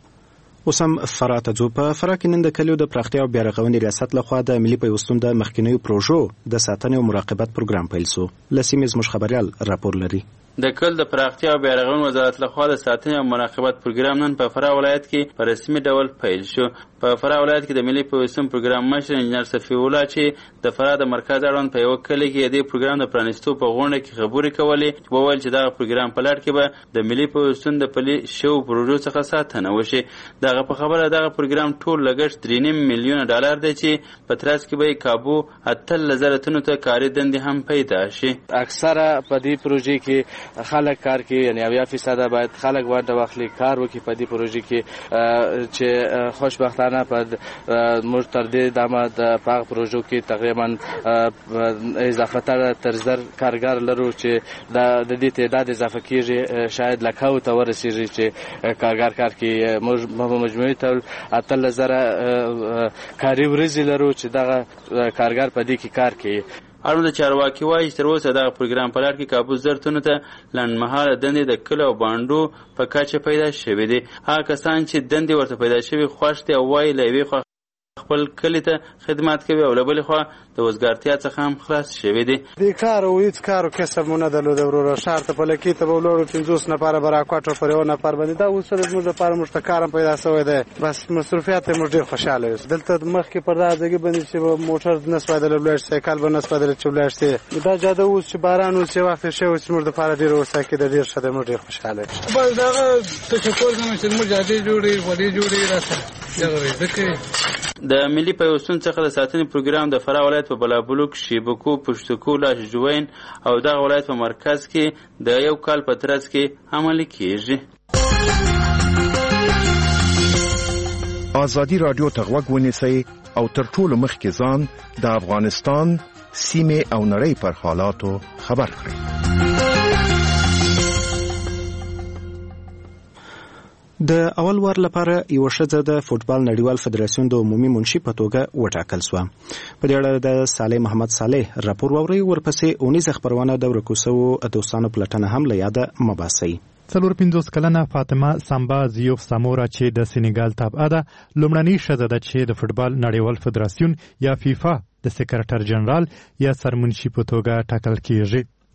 اوس هم فراه ته ځو. په فراه کې نن د کلیو د پراختیا او بیارغونې ریاست لخوا د ملي پیوستون د مخکینیو پروژو د ساتنې او مراقبت پروګرام پیل شو. له سیمې زموږ خبریال راپور لري. د کل د پراختیا او بیارغونې وزارت لخوا د ساتنې او مراقبت پروګرام نن په فراه ولایت کې په رسمي ډول پیل شو. په فراه ولایت کې د ملي پیوستون پروګرام مشر انجنیر صفی الله چې د فراه د مرکز اړوند په یو کلی کې د پروګرام د پرانیستو په غونډه کې خبرې کولې، وویل چې دا پروګرام په لړ کې به د ملي پیوستون د پلي شو پروژو څخه ساتنه وشي. دغه په خبره دغه پروګرام ټول لګښت درې نیم میلیونه ډالر دی چې په ترڅ کې به کابو اتلس زره تنو ته کاري دندې هم پیدا شي. اکثره په دې پروژې کې خلک کار کوي، یعنی اویا فیصد باید خلک ورته واخلي کار وکړي په دې پروژې کې چې خوشبختانه په موږ تر دې دمه د هغه پروژو کې تقریبا اضافه تر زر کارګر لرو چې د دې تعداد اضافه کېږي، شاید لکهو ته ورسېږي چې کارګر کار کوي. موږ په مجموعي ډول اتلس زره کاري ورځې لرو چې دغه کارګر په دې کې کار کوي. اړوند چارواکي وایي چې تر اوسه دغه پروګرام په لړ کې کابو زر تنو ته لنډمهاله دندې د کلو او بانډو په کچه پیدا شوې دي. هغه کسان چې دندې ورته پیدا شوي خوښ دي او وایي له یوې خوا خپل کلي ته خدمات کوي او له بلې خوا د وزګارتیا څخه هم خلاص شوي دي. دې کار او هېڅ کار او کسب مو نه درلوده وروره. ښار ته په لکۍ ته به ولاړو پنځوس نفره به راکوټو پر یو نفر باندې. دا اوس زموږ لپاره موږ ته کار هم پیدا شوی دی. بس مصروفیات یې موږ ډېر خوشحاله یو. دلته مخکې پر دا ځای باندې چې موټر نه سپایدلی ولاړ شي، سایکل به نه سپایدلی چې ولاړ شي. دا جاده اوس چې باران اوس چې وخت شوی چې موږ دپاره ډېر اوسه کېده ډېر ښه دی. موږ ډېر خوشحاله یو. بس دغه تشکر کوم چې موږ جادې جوړې غوډې جوړې راسره دغه ځکه د ملي پیوستون څخه د ساتنې پروګرام د فراه ولایت په بلابلوک، شیبکو، پشتکو، لاش او دغه ولایت په مرکز کې د یو کال په ترڅ کې عملي کیږي. ازادي رادیو ته غوږ ونیسئ او تر ټولو مخکې ځان د افغانستان سیمې او نړۍ پر حالاتو خبر کړئ. د اول وار لپاره یو ښځه د فوټبال نړیوال فدراسیون د عمومي منشي په توګه وټاکل شوه. په دې اړه د صالح محمد صالح راپور واورئ. ورپسې اونیزه خپرونه د ورکو شوو دوستانو پلټنه هم له یاده مه باسئ. څلور پنځوس کلنه فاطمه سامبا زیوف سامورا چې د سینیګال تابعه ده لومړنۍ ښځه ده چې د فوټبال نړیوال فدراسیون یا فیفا د سکرټر جنرال یا سرمنشي په توګه ټاکل کیږي.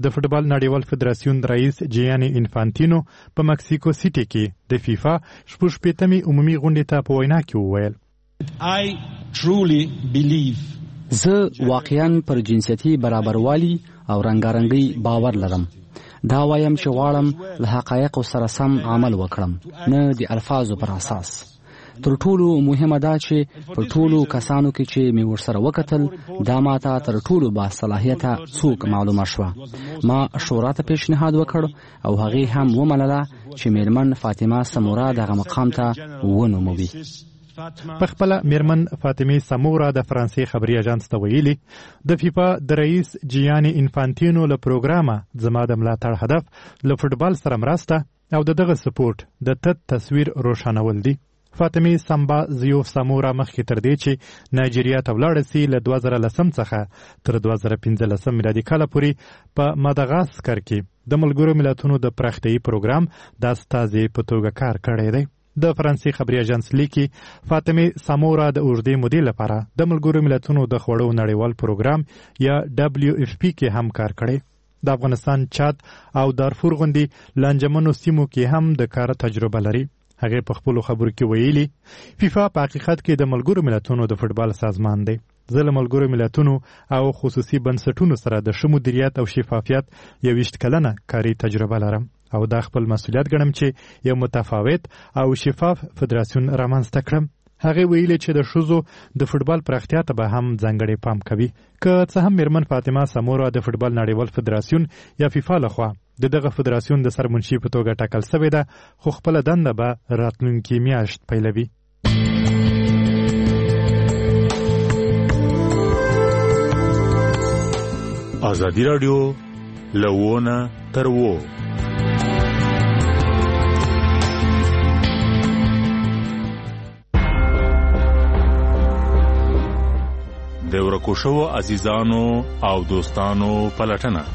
د فوټبال نړیوال فدراسیون رئیس جیاني انفانتینو په مکسیکو سیټي کې د فیفا شپږ شپېتمې عمومي غونډې ته په وینا کې وویل I truly believe زه واقعاً پر جنسیتي برابروالي او رنګارنګي باور لرم. دا وایم چې غواړم له حقایقو سره سم عمل وکړم، نه د الفاظو پر اساس. تر ټولو مهمه دا چې پر ټولو کسانو کې چې مې ورسره وکتل دا ماته تر ټولو با صلاحیته څوک معلومه شوه. ما شورا ته پیشنهاد وکړ او هغې هم ومنله چې میرمن فاطمه سمورا دغه مقام ته ونوموي. په خپله میرمن فاطمه سمورا د فرانسې خبري اژانس ته ویلي د فیفا د رئیس جیاني انفانتینو له پروګرامه زما د ملاتړ هدف له فوټبال سره مرسته او د دغه سپورټ د تت تصویر روښانول دي. فاطمه سمبا زیوف سمورا مخکې تر دې چې نایجیریا ته ولاړه سي له دوه زره لسم څخه تر دوه زره پنځلسم میلادي کاله پورې په ماداغاسکر کې د ملګرو ملتونو د پراختیایي پروګرام د استازې په توګه کار کړی دی. د فرانسې خبري اژانس لیکي فاطمه سمورا د اوږدې مودې لپاره د ملګرو ملتونو د خوړو نړیوال پروګرام یا دبلیو اف پی کې هم کار کړی. د افغانستان، چاد او دارفور غوندې لانجمنو سیمو کې هم د کار تجربه لري. هغې په خپلو خبرو کې ویلي فیفا په حقیقت کې د ملګرو ملتونو د فوټبال سازمان دی. زه له ملګرو ملتونو او خصوصي بنسټونو سره د ښه مدیریت او شفافیت یویشت کلنه کاري تجربه لرم او دا خپل مسؤلیت ګڼم چې یو متفاوت او شفاف فدراسیون رامنځته کړم. هغې ویلي چې د ښځو د فوټبال پراختیا ته به هم ځانګړی پام کوي. که څه هم میرمن فاطمه سمورا د فوټبال نړیوال فدراسیون یا فیفا لخوا د دغه فدراسیون د سرمنشي په توګه ټاکل سوې ده، خو خپله دنده به راتلونکي میاشت پیلوي. ازادي راډیو لوونه تر وو د ورکو شوو عزیزانو او دوستانو پلټنه.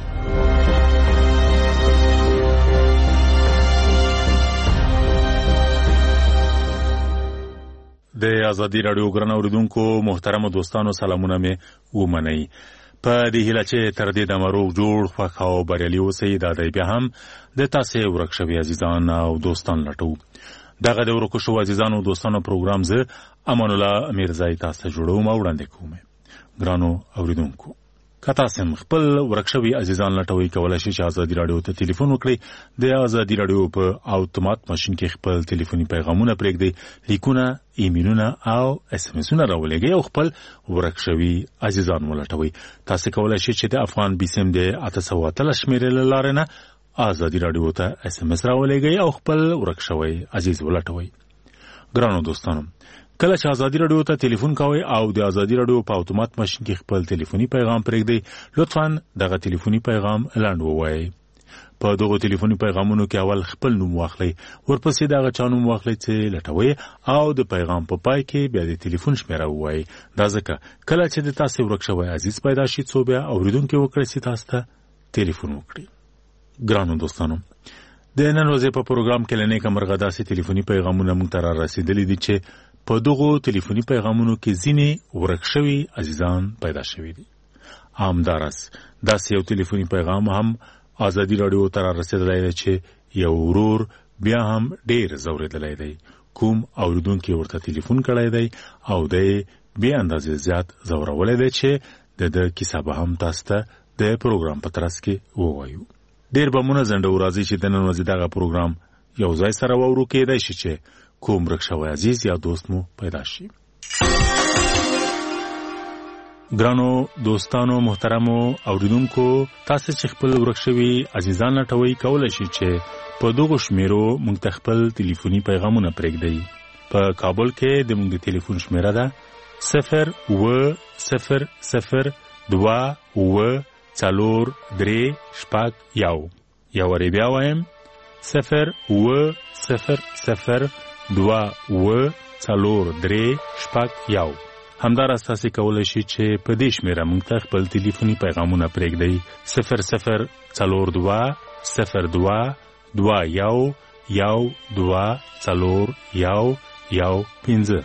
د ازادي راډیو ګران اوریدونکو محترم دوستانو سلامونه مې ومنئ. په دې هیله چې تر دې د مروغ جوړ خوښ او بریالي اوسئ. دا دی بیا هم د تاسې ورک شوي عزیزان او دوستان لټو. دغه د ورکو شوو عزیزانو او دوستانو پروګرام زه امان الله میرزای تاسو ته جوړوم او وړاندې کوم. ګرانو اوریدونکو، که تاسو خپل ورک شوي عزیزان لټوئ، کولی شئ چې ازادي راډیو ته ټلیفون وکړئ. د ازادي راډیو په اتومات ماشین کې خپل ټلیفوني پیغامونه پرېږدئ، لیکونه، ایمیلونه او اس ام اسونه راولېږئ او خپل ورک شوي عزیزان ولټوئ. تاسو کولی شئ چې د افغان بیسیم د اته سوه اتلس شمېرې له لارې نه ازادي راډیو ته اس ام اس راولېږئ او خپل ورک شوی عزیز ولټوئ. ګرانو دوستانو، کله چې ازادي راډیو ته ټلیفون کوئ او د ازادي راډیو په اتومات ماشین کې خپل ټلیفوني پیغام پرېږدئ، لطفاً دغه ټلیفوني پیغام لنډ ووایئ. په دغو ټلیفوني پیغامونو کې اول خپل نوم واخلئ، ورپسې دغه چا نوم واخلئ چې لټوئ او د پیغام په پای کې بیا د ټلیفون شمېره ووایئ. دا ځکه کله چې د تاسې ورک شوی عزیز پیدا شي، څو بیا اورېدونکي وکړئ چې تاسو ته ټلیفون وکړي. ګرانو دوستانو، د نن ورځې په پروګرام کې له نیکه مرغه داسې ټلیفوني پیغامونه موږ ته را رسېدلي دي چې په دغو ټلیفوني پیغامونو کې ځینې ورک شوي عزیزان پیدا شوي دي. همداراز داسې یو ټلیفوني پیغام هم ازادي راډیو ته را رسېدلی دی چې یو ورور بیا هم ډېر ځورېدلی دی. کوم اورېدونکي ورته ټلیفون کړی دی او دی بې اندازې زیات ځورولی دی چې د ده کیسه به هم تاسو ته د پروګرام په ترڅ کې ووایو. ډېر به مونه ځنډو راځي چې د نن ورځې دغه پروګرام یو ځای سره واورو. کېدی شي چې کوم ورک شوی عزیز یا دوست مو پیدا شي. ګرانو دوستانو محترمو اوریدونکو، تاسو چې خپل ورک شوي عزیزان لټوئ، کولی شئ چې په دغو شمیرو موږ ته خپل ټلیفوني پیغامونه پرېږدئ. په کابل کې د موږ د ټلیفون شمیره ده صفر اوه صفر صفر دوه اوه څلور درې شپږ یو. یو وارې بیا وایم، صفر اوه صفر صفر دوه اوه څلور درې شپږ یو. همداراز تاسو کولی شئ چې په دې شمیره موږ ته خپل ټلیفوني پیغامونه پرېږدئ. صفر صفر څلور دوه صفر دوه دوه یو یو دوه څلور یو یو پنځه.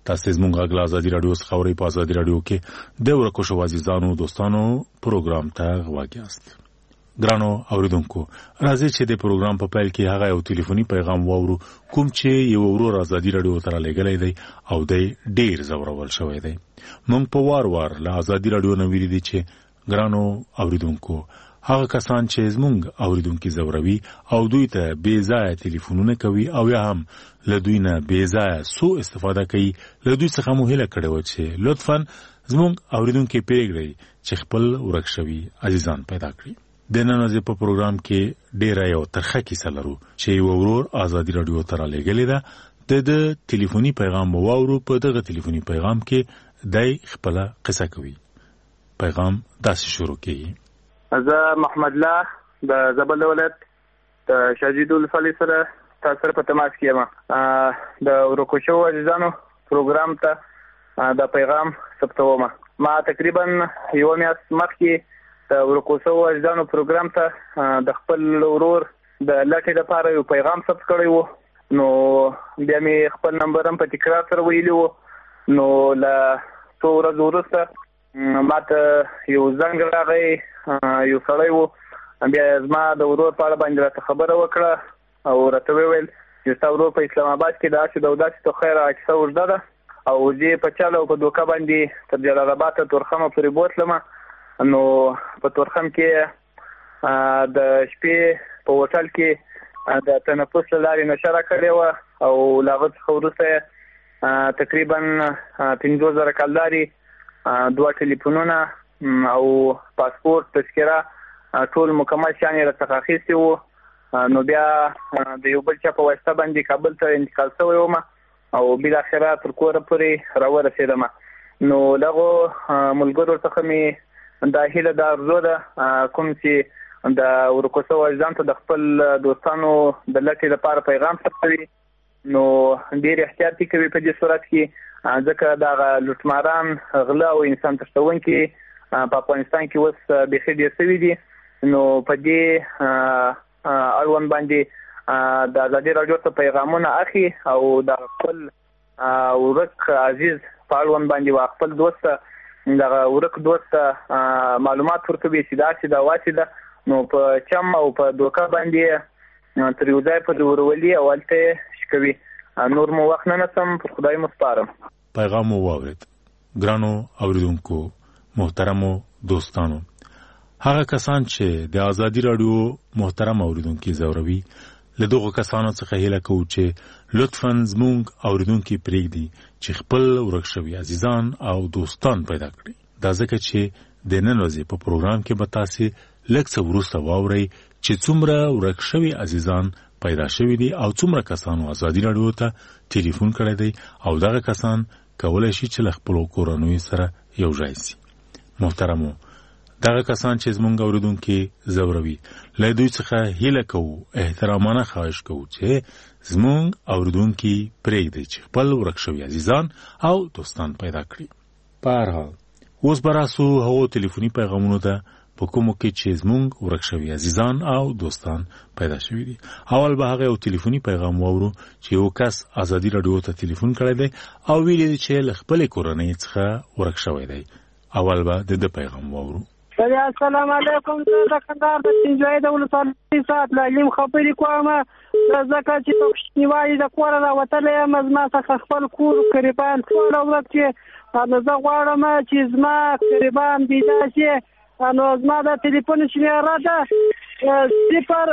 تاسو زموږ غږ آزادي رادیو څخه اورئ. په آزادي رادیو کې د ورکو شو عزیزانو دوستانو پروګرام ته غواګیاست. ګرانو اوریدونکو، راځي چې د پروګرام په پیل کې هغه یو ټلیفوني پیغام واورو کوم چې یو ورور آزادي رادیو ته رالیږلی دی او دی ډیر زورول شوی دی. موږ په وار وار له آزادي رادیو نه ویلي دي چې ګرانو اوریدونکو، هغه کسان چې زموږ اوریدونکي زوروي او دوی ته بې ځایه ټلیفونونه کوي او یا هم له دوی نه بې ځایه سوء استفاده کوي، له دوی څخه مو هیله کړې وه چې لطفا زموږ اوریدونکي پرېږدئ چې خپل ورک شوي عزیزان پیدا کړي. د نن ورځې په پروګرام کې ډېره یو ترخه کیسه لرو چې یو ورور آزادي رادیو ته رالیږلې ده. د ده ټلیفوني پیغام مو واورو. په دغه ټلیفوني پیغام کې دی خپله قصه کوي. پیغام داسې شروع کیږي: زه محمد الله د زابل ولایت د شاجید ولسوالۍ سره تاسو سره په تماس کې یم. د ورکو شوو عزیزانو پروګرام ته دا پیغام ثبتوم. ما تقریبا یو میاشت مخکې د ورکو شوو عزیزانو پروګرام ته د خپل ورور د لټې لپاره یو پیغام ثبت کړی و. نو بیا مې خپل نمبر هم په تکرار سره ویلی و. نو له څو ورځو وروسته ما ته یو زنګ راغی، یو سړی و. بیا زما د ورور په اړه باندې راته خبره وکړه او راته وویل چې ستا ورور په اسلام آباد کې داسې ده او داسې ته خیره کیسه اوږده ده او زه په چل او په دوکه باندې تر جلال آباد ته تورخم پورې بوتلم. نو په تورخم کې د شپې په هوټل کې د تنفس له لارې نشه راکړې وه او له هغه څخه وروسته تقریبا پنځوس زره کلداري، دوه ټلیفونونه او پاسپورت، تذکره، ټول مکمل شیان یې راڅخه اخیستي وو. نو بیا د یو بل چا په واسطه باندې کابل ته انتقال شوی وم او بالاخره تر کوره پورې راورسېدم. نو دغو ملګرو څخه مې دا هیله دا ارزو ده کوم چې د ورکو شوو عزیزانو ته د خپل دوستانو د لټې لپاره پیغام ثبتوي نو ډېر احتیاط کوي په دې صورت کې، ځکه دغه لوټماران، غله او انسان تښتونکي په افغانستان کې اوس بیخي ډېر شوي دي. نو په دې اړوند باندې د آزادي رادیو ته پیغامونه اخلي او د خپل ورک عزیز په اړوند باندې وا خپل دوست دغه ورک دوست معلومات ورکوي چې داسې ده واسې ده. نو په چم او په دوکه باندې تر یو ځای په ورولي او هلته شکوي. نور مو وخت نه نسم، پر خدای مو سپارم. پیغام مو واورید. ګرانو اوریدونکو، محترمو دوستانو، هغه کسان چې د آزادي رادیو محترم اوریدونکي زوروي، له دغو کسانو څخه هیله کوو چې لطفا زموږ اوریدونکي پرېږدي چې خپل ورک شوي عزیزان او دوستان پیدا کړي. دا ځکه چې د نن ورځې په پروګرام کې به تاسې لږ څه وروسته واورئ چې څومره ورک شوي عزیزان پیدا شوي دي او څومره کسانو آزادي رادیو ته ټلیفون کړی دی او دغه کسان کولی شي چې له خپلو کورنیو سره یو ځای سي. محترمو، دغه کسان چې زموږ اوریدونکي زوروي، له دوی څخه هیله کوو، احترامانه خواهش کوو چې زموږ اوریدونکي پرېږدئ چې خپل ورک شوي عزیزان او دوستان پیدا کړي. په هر حال اوس به راسو هغو ټلیفوني پیغامونو ته په کومو کې چې زموږ ورک شوي عزیزان او دوستان پیدا شوي دي. اول به هغه یو ټلیفوني پیغام واورو چې یو کس آزادي رادیو ته ټلیفون کړی دی او ویلي دی چې له خپلې کورنۍ څخه ورک شوی دی. اول به د ده پیغام واورو. السلام علیکم. زه د کندهار د سینجوای د ولسوالۍ سات لالیم خبرې کوم. ځکه چې په کوچنیوالي د کوره راوتلی یم، زما څخه خپل کور قریبان ټوله ورک چې نو زه غواړم چې زما قریبان پیدا شي. نو زما د ټلیفون شمېره ده صفر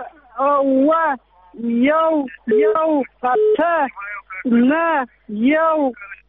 اوه یو یو اته نه یو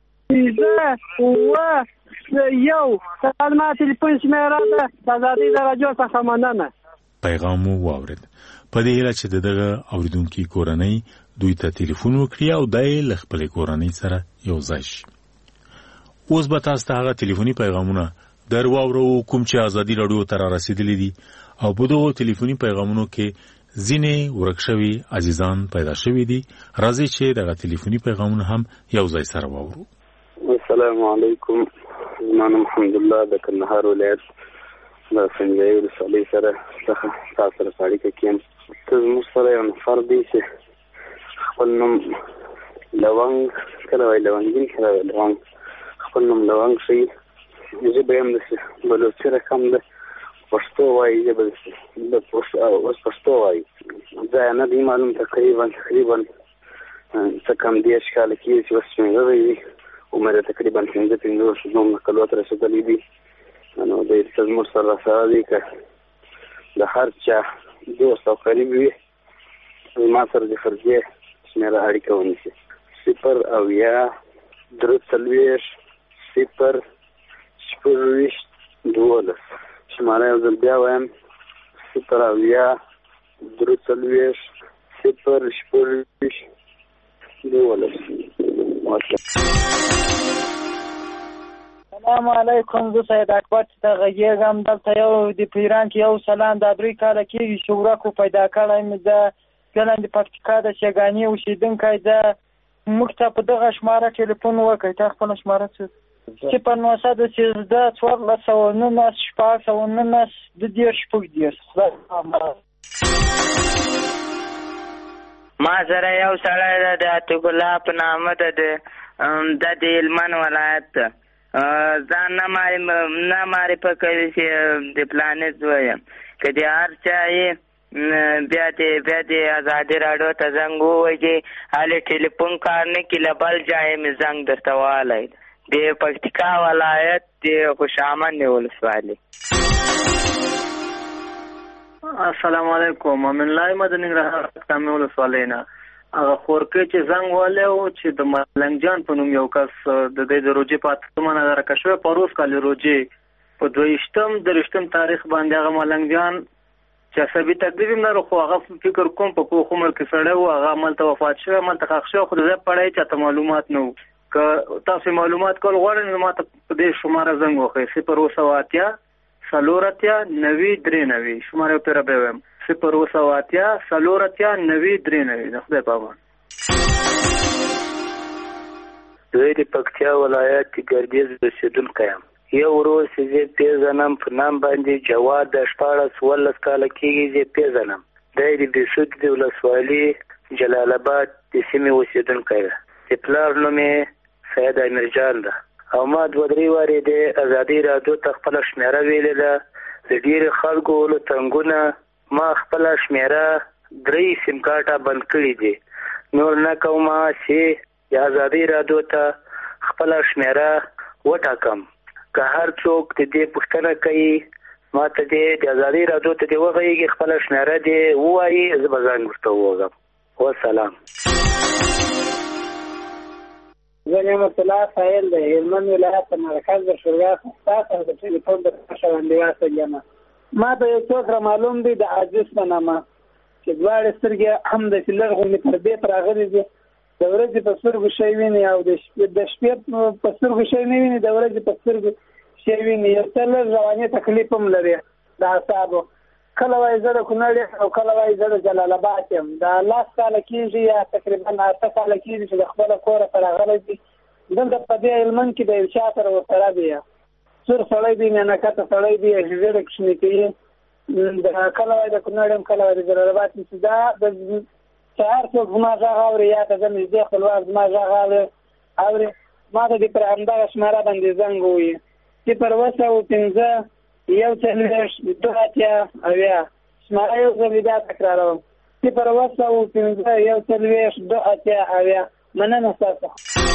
پنځه اوه یو. دا زما ټلیفون شمېره ده. د آزادۍ د راډیو څخه مننه. پیغام مو واورید. په دې هیله چې د دغه اوریدونکي کورنۍ دوی ته ټلیفون وکړي او دی له خپلې کورنۍ سره یو ځای شي. اوس به تاسو ته هغه ټلیفوني پیغامونه در واورو کوم چې آزادي رادیو ته را رسېدلي دي او په دغو ټلیفوني پیغامونو کې ځینې ورک شوي عزیزان پیدا شوي دي. راځئ چې دغه ټلیفوني پیغامونه هم یو ځای سره واورو. السلام علیکم. زما نوم حمدالله د کندهار ولایت د سنجای ولسوالۍ سره څخه تاسو سره په اړیکه کې یم. ته زموږ سره یو نفر دی چې خپل نوم لونګ کله وایي لونګین کله وایي لونګ خپل نوم لونګ شي ژبه هم د بلوچي رقم ده پښتو وایي ژبه د اوس پښتو وایي ځای نه دی معلوم تقریبا تقریبا څه کم دېرش کاله کېږي چې اوس شمېرلی وي عمر یې تقریبا پنځه پنځوس نوم کلو ته رسېدلی دي نو د زموږ سره راسره دی که د هر چا دوست او قریب وي ما سره د فرضیې شمېره اړیکه ونیسي صفر اویا درې څلوېښت صفر شپږ ویشت دولس شماره یو ځل بیا وایم صفر اویا درې څلوېښت صفر شپږ ویشت دولس. السلام علیکم، زه سید اکبر ته غږیږم. دلته یو د پیران کې یو سلام د درې کاله کېږي چې ورکو پیدا کړی مې ده. ګلن د پکتیکا د شګاني اوسېدونکی ده. موږ ته په دغه شماره ټلیفون وکړئ. تا خپله شماره څه صفر نهه سوه سیزده څوارلس سوه نولس شپږ سوه نولس دوه دېرش شپږ دېرش. ما سره یو سړی ده د عتیق الله په نامه ده د د هلمند ولایت ده. ځان نه ماری نه معرفه کوي چې د پلانې زوی یم. که د هر چا یې بیا دې بیا دې ازادي راډیو ته زنګ ووایي چې هلې ټلیفون کار نه کړي له بل ځایه مې زنګ درته والی د پکتیکا ولایت د خوشامند ولسوالۍ. السلام علیکم، امین الله احمد ننګرهار کامې ولسوالۍ نه. هغه خورکۍ چې زنګ والی و چې د ملنګ جان په نوم یو کس د دی د روجې په اتمه نظره که شوی پروس کالې روجې په دویشتم درویشتم تاریخ باندې هغه ملنګ جان چې عصبي تکلیف هم لرو خو هغه فکر کوم په پوخ عمر کې سړی و هغه هملته وفات شوی هملته ښخ شوی خو د ځای په اړه یې چاته معلومات نه و. که تاسو معلومات کول غواړئ نو ما ته په دې شماره زنګ وښئ صفر اوه سوه اتیا څلور اتیا نوي درې نوي شماره یې پرې بیا وایم صفر اوه سوه اتیا څلور اتیا نوي درې نوي. د خدای په امان. زه د پکتیا ولایت ګردیز اوسېدونکی یم. یو ورور چې زه پېژنم په نام باندې جواد د شپاړس اوولس کاله کېږي زه پېژنم. دی د بېسود د ولسوالي جلال آباد د سیمې اوسېدونکی ده. د پلار نوم یې سید امیرجان ده او ما دوه درې وارې د ازادي راډیو ته خپله شمېره ویلې ده. د ډېرو خلکو له تنګونه ما خپله شمېره درې سیم کارټه بند کړي دي. نور نه کومه چې د ازادي راډیو ته خپله شمېره وټاکم. که هر څوک د دې پوښتنه کوي ما ته دې د ازادي راډیو ته دې وغږېږي خپله شمېره دې ووایي زه به زنګ ورته ووږم. والسلام. زه نعمت الله سایل د هلمند ولایت په مرکز د شورا خستا سره د ټلیفون د شوندې یم. ما ته یو څوک را معلوم دی د عزیز په نامه چې دواړې سترګې هم داسې لږ غوندې پر بیت راغلي دي. د ورځې په سترګو شی ویني او د شپې په سترګو شی نه ویني، د ورځې په سترګو شی ویني. یو څه لږ رواني تکلیف هم لري د اعصابو. کله وایي زه د کونړ یم او کله وایي زه د جلال آباد یم. دا لس کاله کېږي یا تقریبا اته کاله کېږي چې د خپله کوره ته راغلی دي. دلته په دې هلمند کې د یو چا سره ورسره دی، سور سړی دی، مینهکته سړی دی، ژېړه کوچني کوي. کله وایي د کونړ یم کله وایي د جلال آباد یم. چې دا د چې هر څوک زما غږ اوري یا که زه نږدې خپلوان زما غږ اوري ما ته دې پر همدغه شمېره باندې زنګ ووایي صفر اوه سوه پنځه یو څلوېښت دوه اتیا اویا. شمېره یو ځل بیا تکراروم صفر اوه سوه پنځه یو څلوېښت دوه اتیا اویا. مننه ستاسو.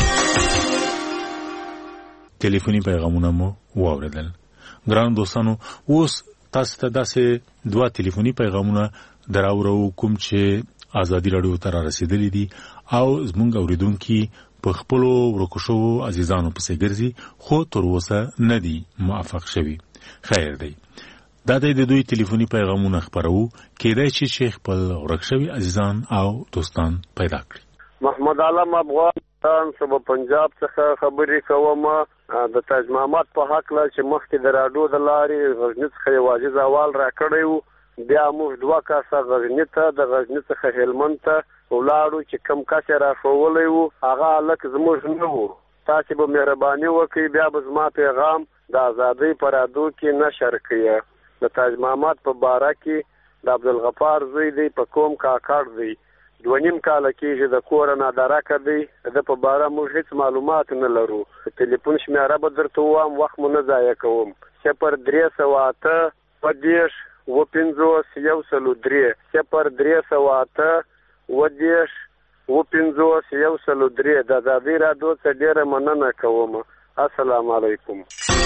ټلیفوني پیغامونه مو واورېدل. ګرانو دوستانو، اوس تاسو ته داسې دوه ټلیفوني پیغامونه دراوړو کوم چې ازادي راډیو ته را رسېدلي دي او زموږ اورېدونکي په خپلو ورکو شوو عزیزانو پسې ګرځي خو تر اوسه نه دي موفق شوي. خیر دی، دا دی د دوی ټلیفوني پیغامونه خپرو، کېدای شي چې خپل ورک شوي عزیزان او دوستان پیدا کړي. محمد عالم افغان صوبه پنجاب څخه خبرې کوم د تاج محمد په هکله چې مخکې د راډیو د لارې غزني څخه یو عاجز احوال راکړی و. بیا موږ دوه کاسه غزني ته د غزني څخه هلمند ته ولاړو چې کم کس یې راښوولی و هغه هلک زموږ نه و. تاسې به مهرباني وکړئ بیا به زما پیغام د ازادۍ په راډیو کې نشر کړئ. د تاج محمد په باره کې د عبدالغفار زوی دی په کوم کاکړ دی دوه نیم کاله کېږي د کوره نادارکه دی. د په باره موږ هېڅ معلومات نه لرو. ټلیفون شمېره به درته ووایم، وخت مو نه ضایع کوم. صفر درې سوه اته اووه دېرش اووه پنځوس یو سلو درې، صفر درې سوه اته اووه دېرش اووه پنځوس یو سلو درې. د ازادۍ راډیو څخه ډېره مننه کوم. السلام علیکم.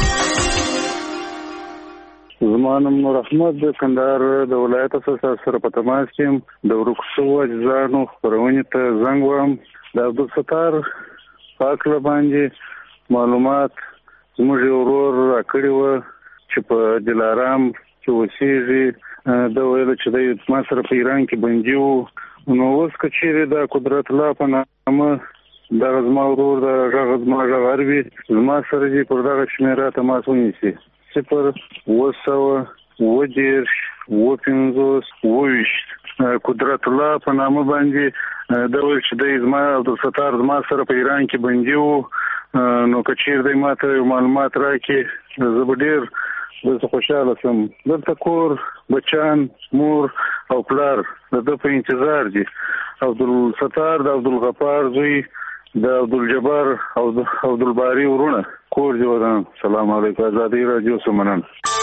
زما نوم نور احمد د کندهار د ولایت اساس سره په تماس کې د ورکو شوو اجزاو خپرونې ته زنګ وم. د عبدالستار په هکله باندې معلومات زموږ یو ورور راکړي وو چې په دلارام کې اوسېږي. ده ویل چې دی ما سره په ایران کې بندي وو. نو اوس که چېرې د قدرت الله په نامه دغه زما ورور د غږ زما غږ اروي زما سره دې پر دغه شمېره تماس ونیسي. صفر اووه سوه اووه دېرش اووه پنځوس اووه ویشت. قدرت الله په نامه باندې دا ویل چې دی زما عبدالستار زما سره په ایران کې بندي وو. نو که چېرې دی ما ته یو معلومات راکړي زه به ډېر دلته خوشحاله شم. دلته کور، بچیان، مور او پلار د ده په انتظار دي. عبدالستار د عبدالغفار زوی د عبدالجبار او د عبدالباري ورونه کور دې ودان. سلام علیکم. ازادي راډیو سمنن.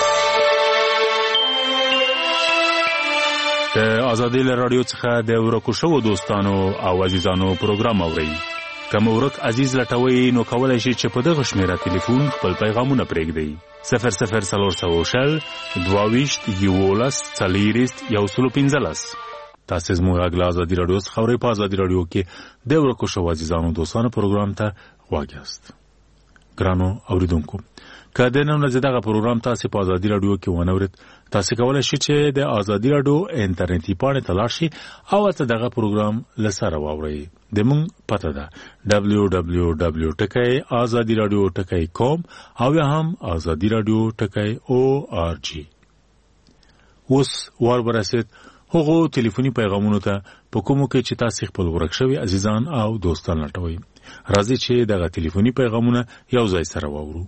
د ازادي راډیو څخه د ورکو شوو دوستانو او عزیزانو پروګرام اورئ. که مو ورک عزیز لټوئ نو کولی شئ چې په دغه شمېره تلیفون خپل پیغامونه پرېږدئ. صفر صفر څلور سوه شل دوه ویشت یولس څلېرویشت یو سلو پنځلس. تاسې زموږ غږ له ازادي راډیو څخه اورئ. په ازادي راډیو کې د ورکو شوو عزیزانو دوستانو پروګرام ته غوږ یاست. ګرانو اوریدونکو، که د نن ورځې دغه پروګرام تاسې په ازادي راډیو کې ونه اورېد، تاسې کولی شئ چې د ازادي راډیو انټرنیټي پاڼې ته لاړ شئ او هلته دغه پروګرام له سره واورئ. زموږ پته ده ډبلیو ډبلیو ډبلیو ټکی ازادي راډیو ټکی کوم او یا هم ازادي راډیو ټکی او آر جی. اوس وار ورسید هغو ټلیفوني پیغامونو ته په کومو کې چې تاسې خپل ورک شوي عزیزان او دوستان لټوئ. راځئ چې دغه ټلیفوني پیغامونه یو ځای سره واورو.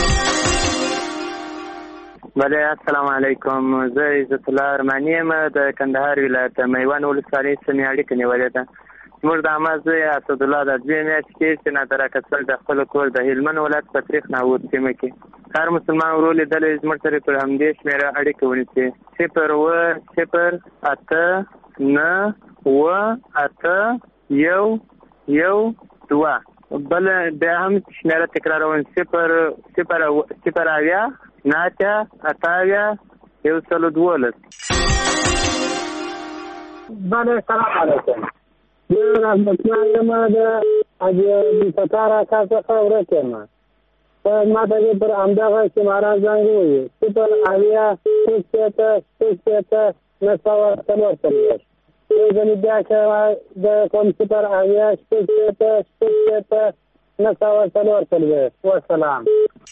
بله، السلام علیکم. زه عزت الله ارماني یم د کندهار ولایت میوند ولسوالۍ سیمې اړیکه نیولې ده. زموږ د عمه زوی اسدالله د دوې میاشتې کې چې نادرکه شول د خپل کور د هلمند ولایت په تاریخ ناود سیمه کې هر مسلمان ورور لیدلی زموږ سره پر همدې شمېره اړیکه ونیسي. صفر اووه صفر اته نه اووه اته یو یو دوه. بل بیا هم شمېره تکراروم صفر صفر صفر اویا نه اتیا اته اویا یو سلو دولس. بله، سلام علیکم. زه رحمتیان یم د عبدالستار اکا څخه ورک یم. ما ته پر همدغه شماره زنګ ووایي صفر اویا شپږ شپېته شپږ شپېته نهه سوه څلور څلوېښت. یو ځلې بیا چې د کوم صفر اویا شپږ شپېته شپږ شپېته نهه سوه څلور څلوېښت. وسلام.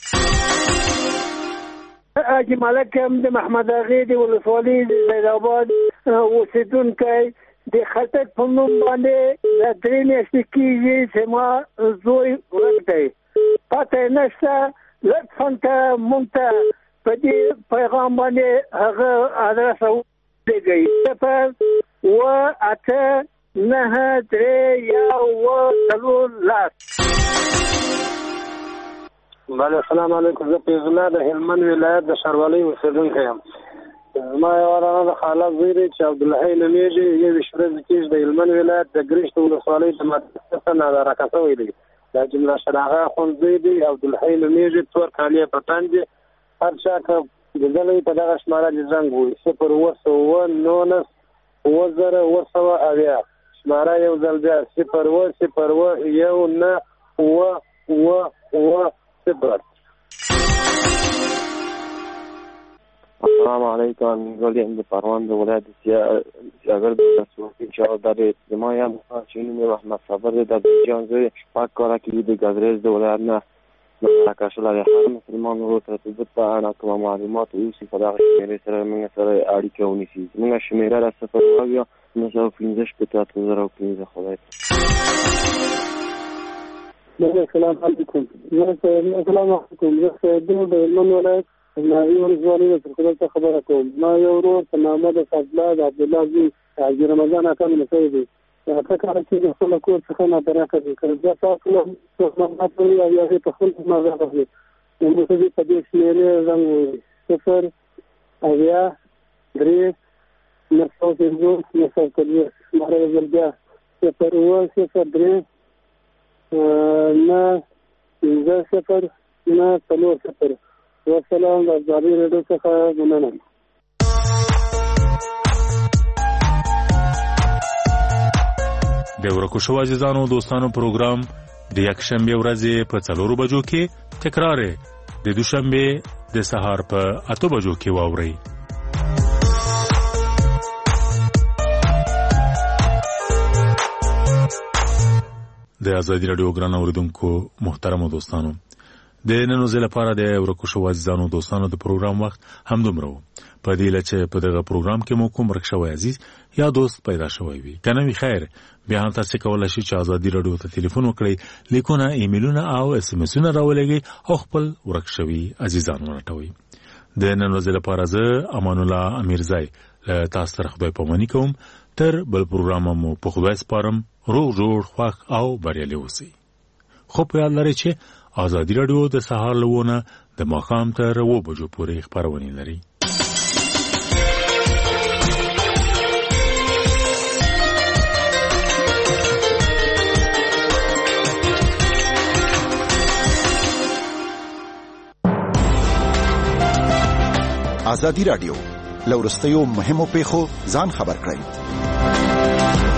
حاجي ملک یم د محمد اغې د ولسوالۍ د زیدآباد اوسېدونکی. د خټک په نوم باندې د درې میاشتې کېږي چې ما زوی ورک دی، پته یې نشته. لطفا که مونږ ته په دې پیغام باندې هغه ادرس ولېږئ. صفر اووه اته نهه درې یو اووه څلور لس. بله، السلام علیکم. زه فیض الله د هلمند ولایت د ښاروالۍ اوسېدونکی یم. زما یو ورانه د خاله زوی دی چې عبدالحی نومېږي. یوویشت ورځې کېږي د هلمند ولایت د ګرشت ولسوالۍ د مدرسې څخه نادارکه شوی دی. د جمله شراغه اخندزوی دی. عبدالحی نومېږي. تور کالي په تن دي. هر چا که لیدلی په دغه شماره دې زنګ ووایي. صفر اووه سوه اووه نولس اووه زره اووه سوه اویا. شماره یو ځل بیا صفر اووه صفر اووه یو نه اووه اووه اووه صفر. السلام علیکم. ولیم د پروان د ولایت اگر د ولسواکۍ چا دارید زما یم چینی می احمد صبر د جان زوی پاک کارا کې د ګذریز د ولایت نه ناراکه شول. هر مسلمان ورو ته د په اړه کوم معلومات او سی په دغه شمیرې سره موږ سره اړیکه ونیسي. موږ شمیره را صفر اویا نه سوه پنځه شپېته اتو زره او پنځه. خدای السلام علیکم. السلام علیکم. زه د هلمند ولایت ناوی ولسوالۍ د سرکلر څخه خبره کوم. ما یو ورور په نامه د فضله د عبدالله زوی حاجي رمضان اکا نومکی دی. څه کار چې د خپل کور څخه نه برکت وکړي دا تاسو له ما په یو یو په خپل مزه راځي نو موږ دې په دې شمیرې زموږ صفر اویا درې نسو پنځوس نسو کلیس ماره زلبیا صفر اوه صفر درې نه پنځه صفر نه څلور صفر والسلام د ازادي راډیو څخه مننه. د ورکو شو عزیزانو دوستانو پروګرام د یکشنبه ورځې په څلورو بجو کې تکرار د دوشنبه د سهار په اته بجو کې واوري. د ازادي راډیو ګران اوریدونکو محترم دوستانو د نن ورځې لپاره د ورکو شو عزیزانو دوستانو د پروګرام وخت هم دومره و. په دې لچې په دغه پروګرام کې مو کوم ورک شوی عزیز یا دوست پیدا شوی وي کنه وی خیر بیا هم تاسو کولای شئ چې ازادي راډیو ته ټلیفون وکړئ لیکونه ایمیلونه او اس ام اسونه راولېږئ او خپل ورک شوی عزیزان ورټوي. د نن ورځې لپاره زه امان الله امیرزای تاسو سره خدای پاماني کوم. تر بل پروګرام مو په خدای سپارم. روغ جوړ خوښ او بریالي اوسئ. خو په یاد لرئ چې ازادي راډیو د سهار لونه د ماښام تر اوه بجو پورې خپرونې لري. ازادي راډیو لورستیو مهمو پیښو ځان خبر کړئ.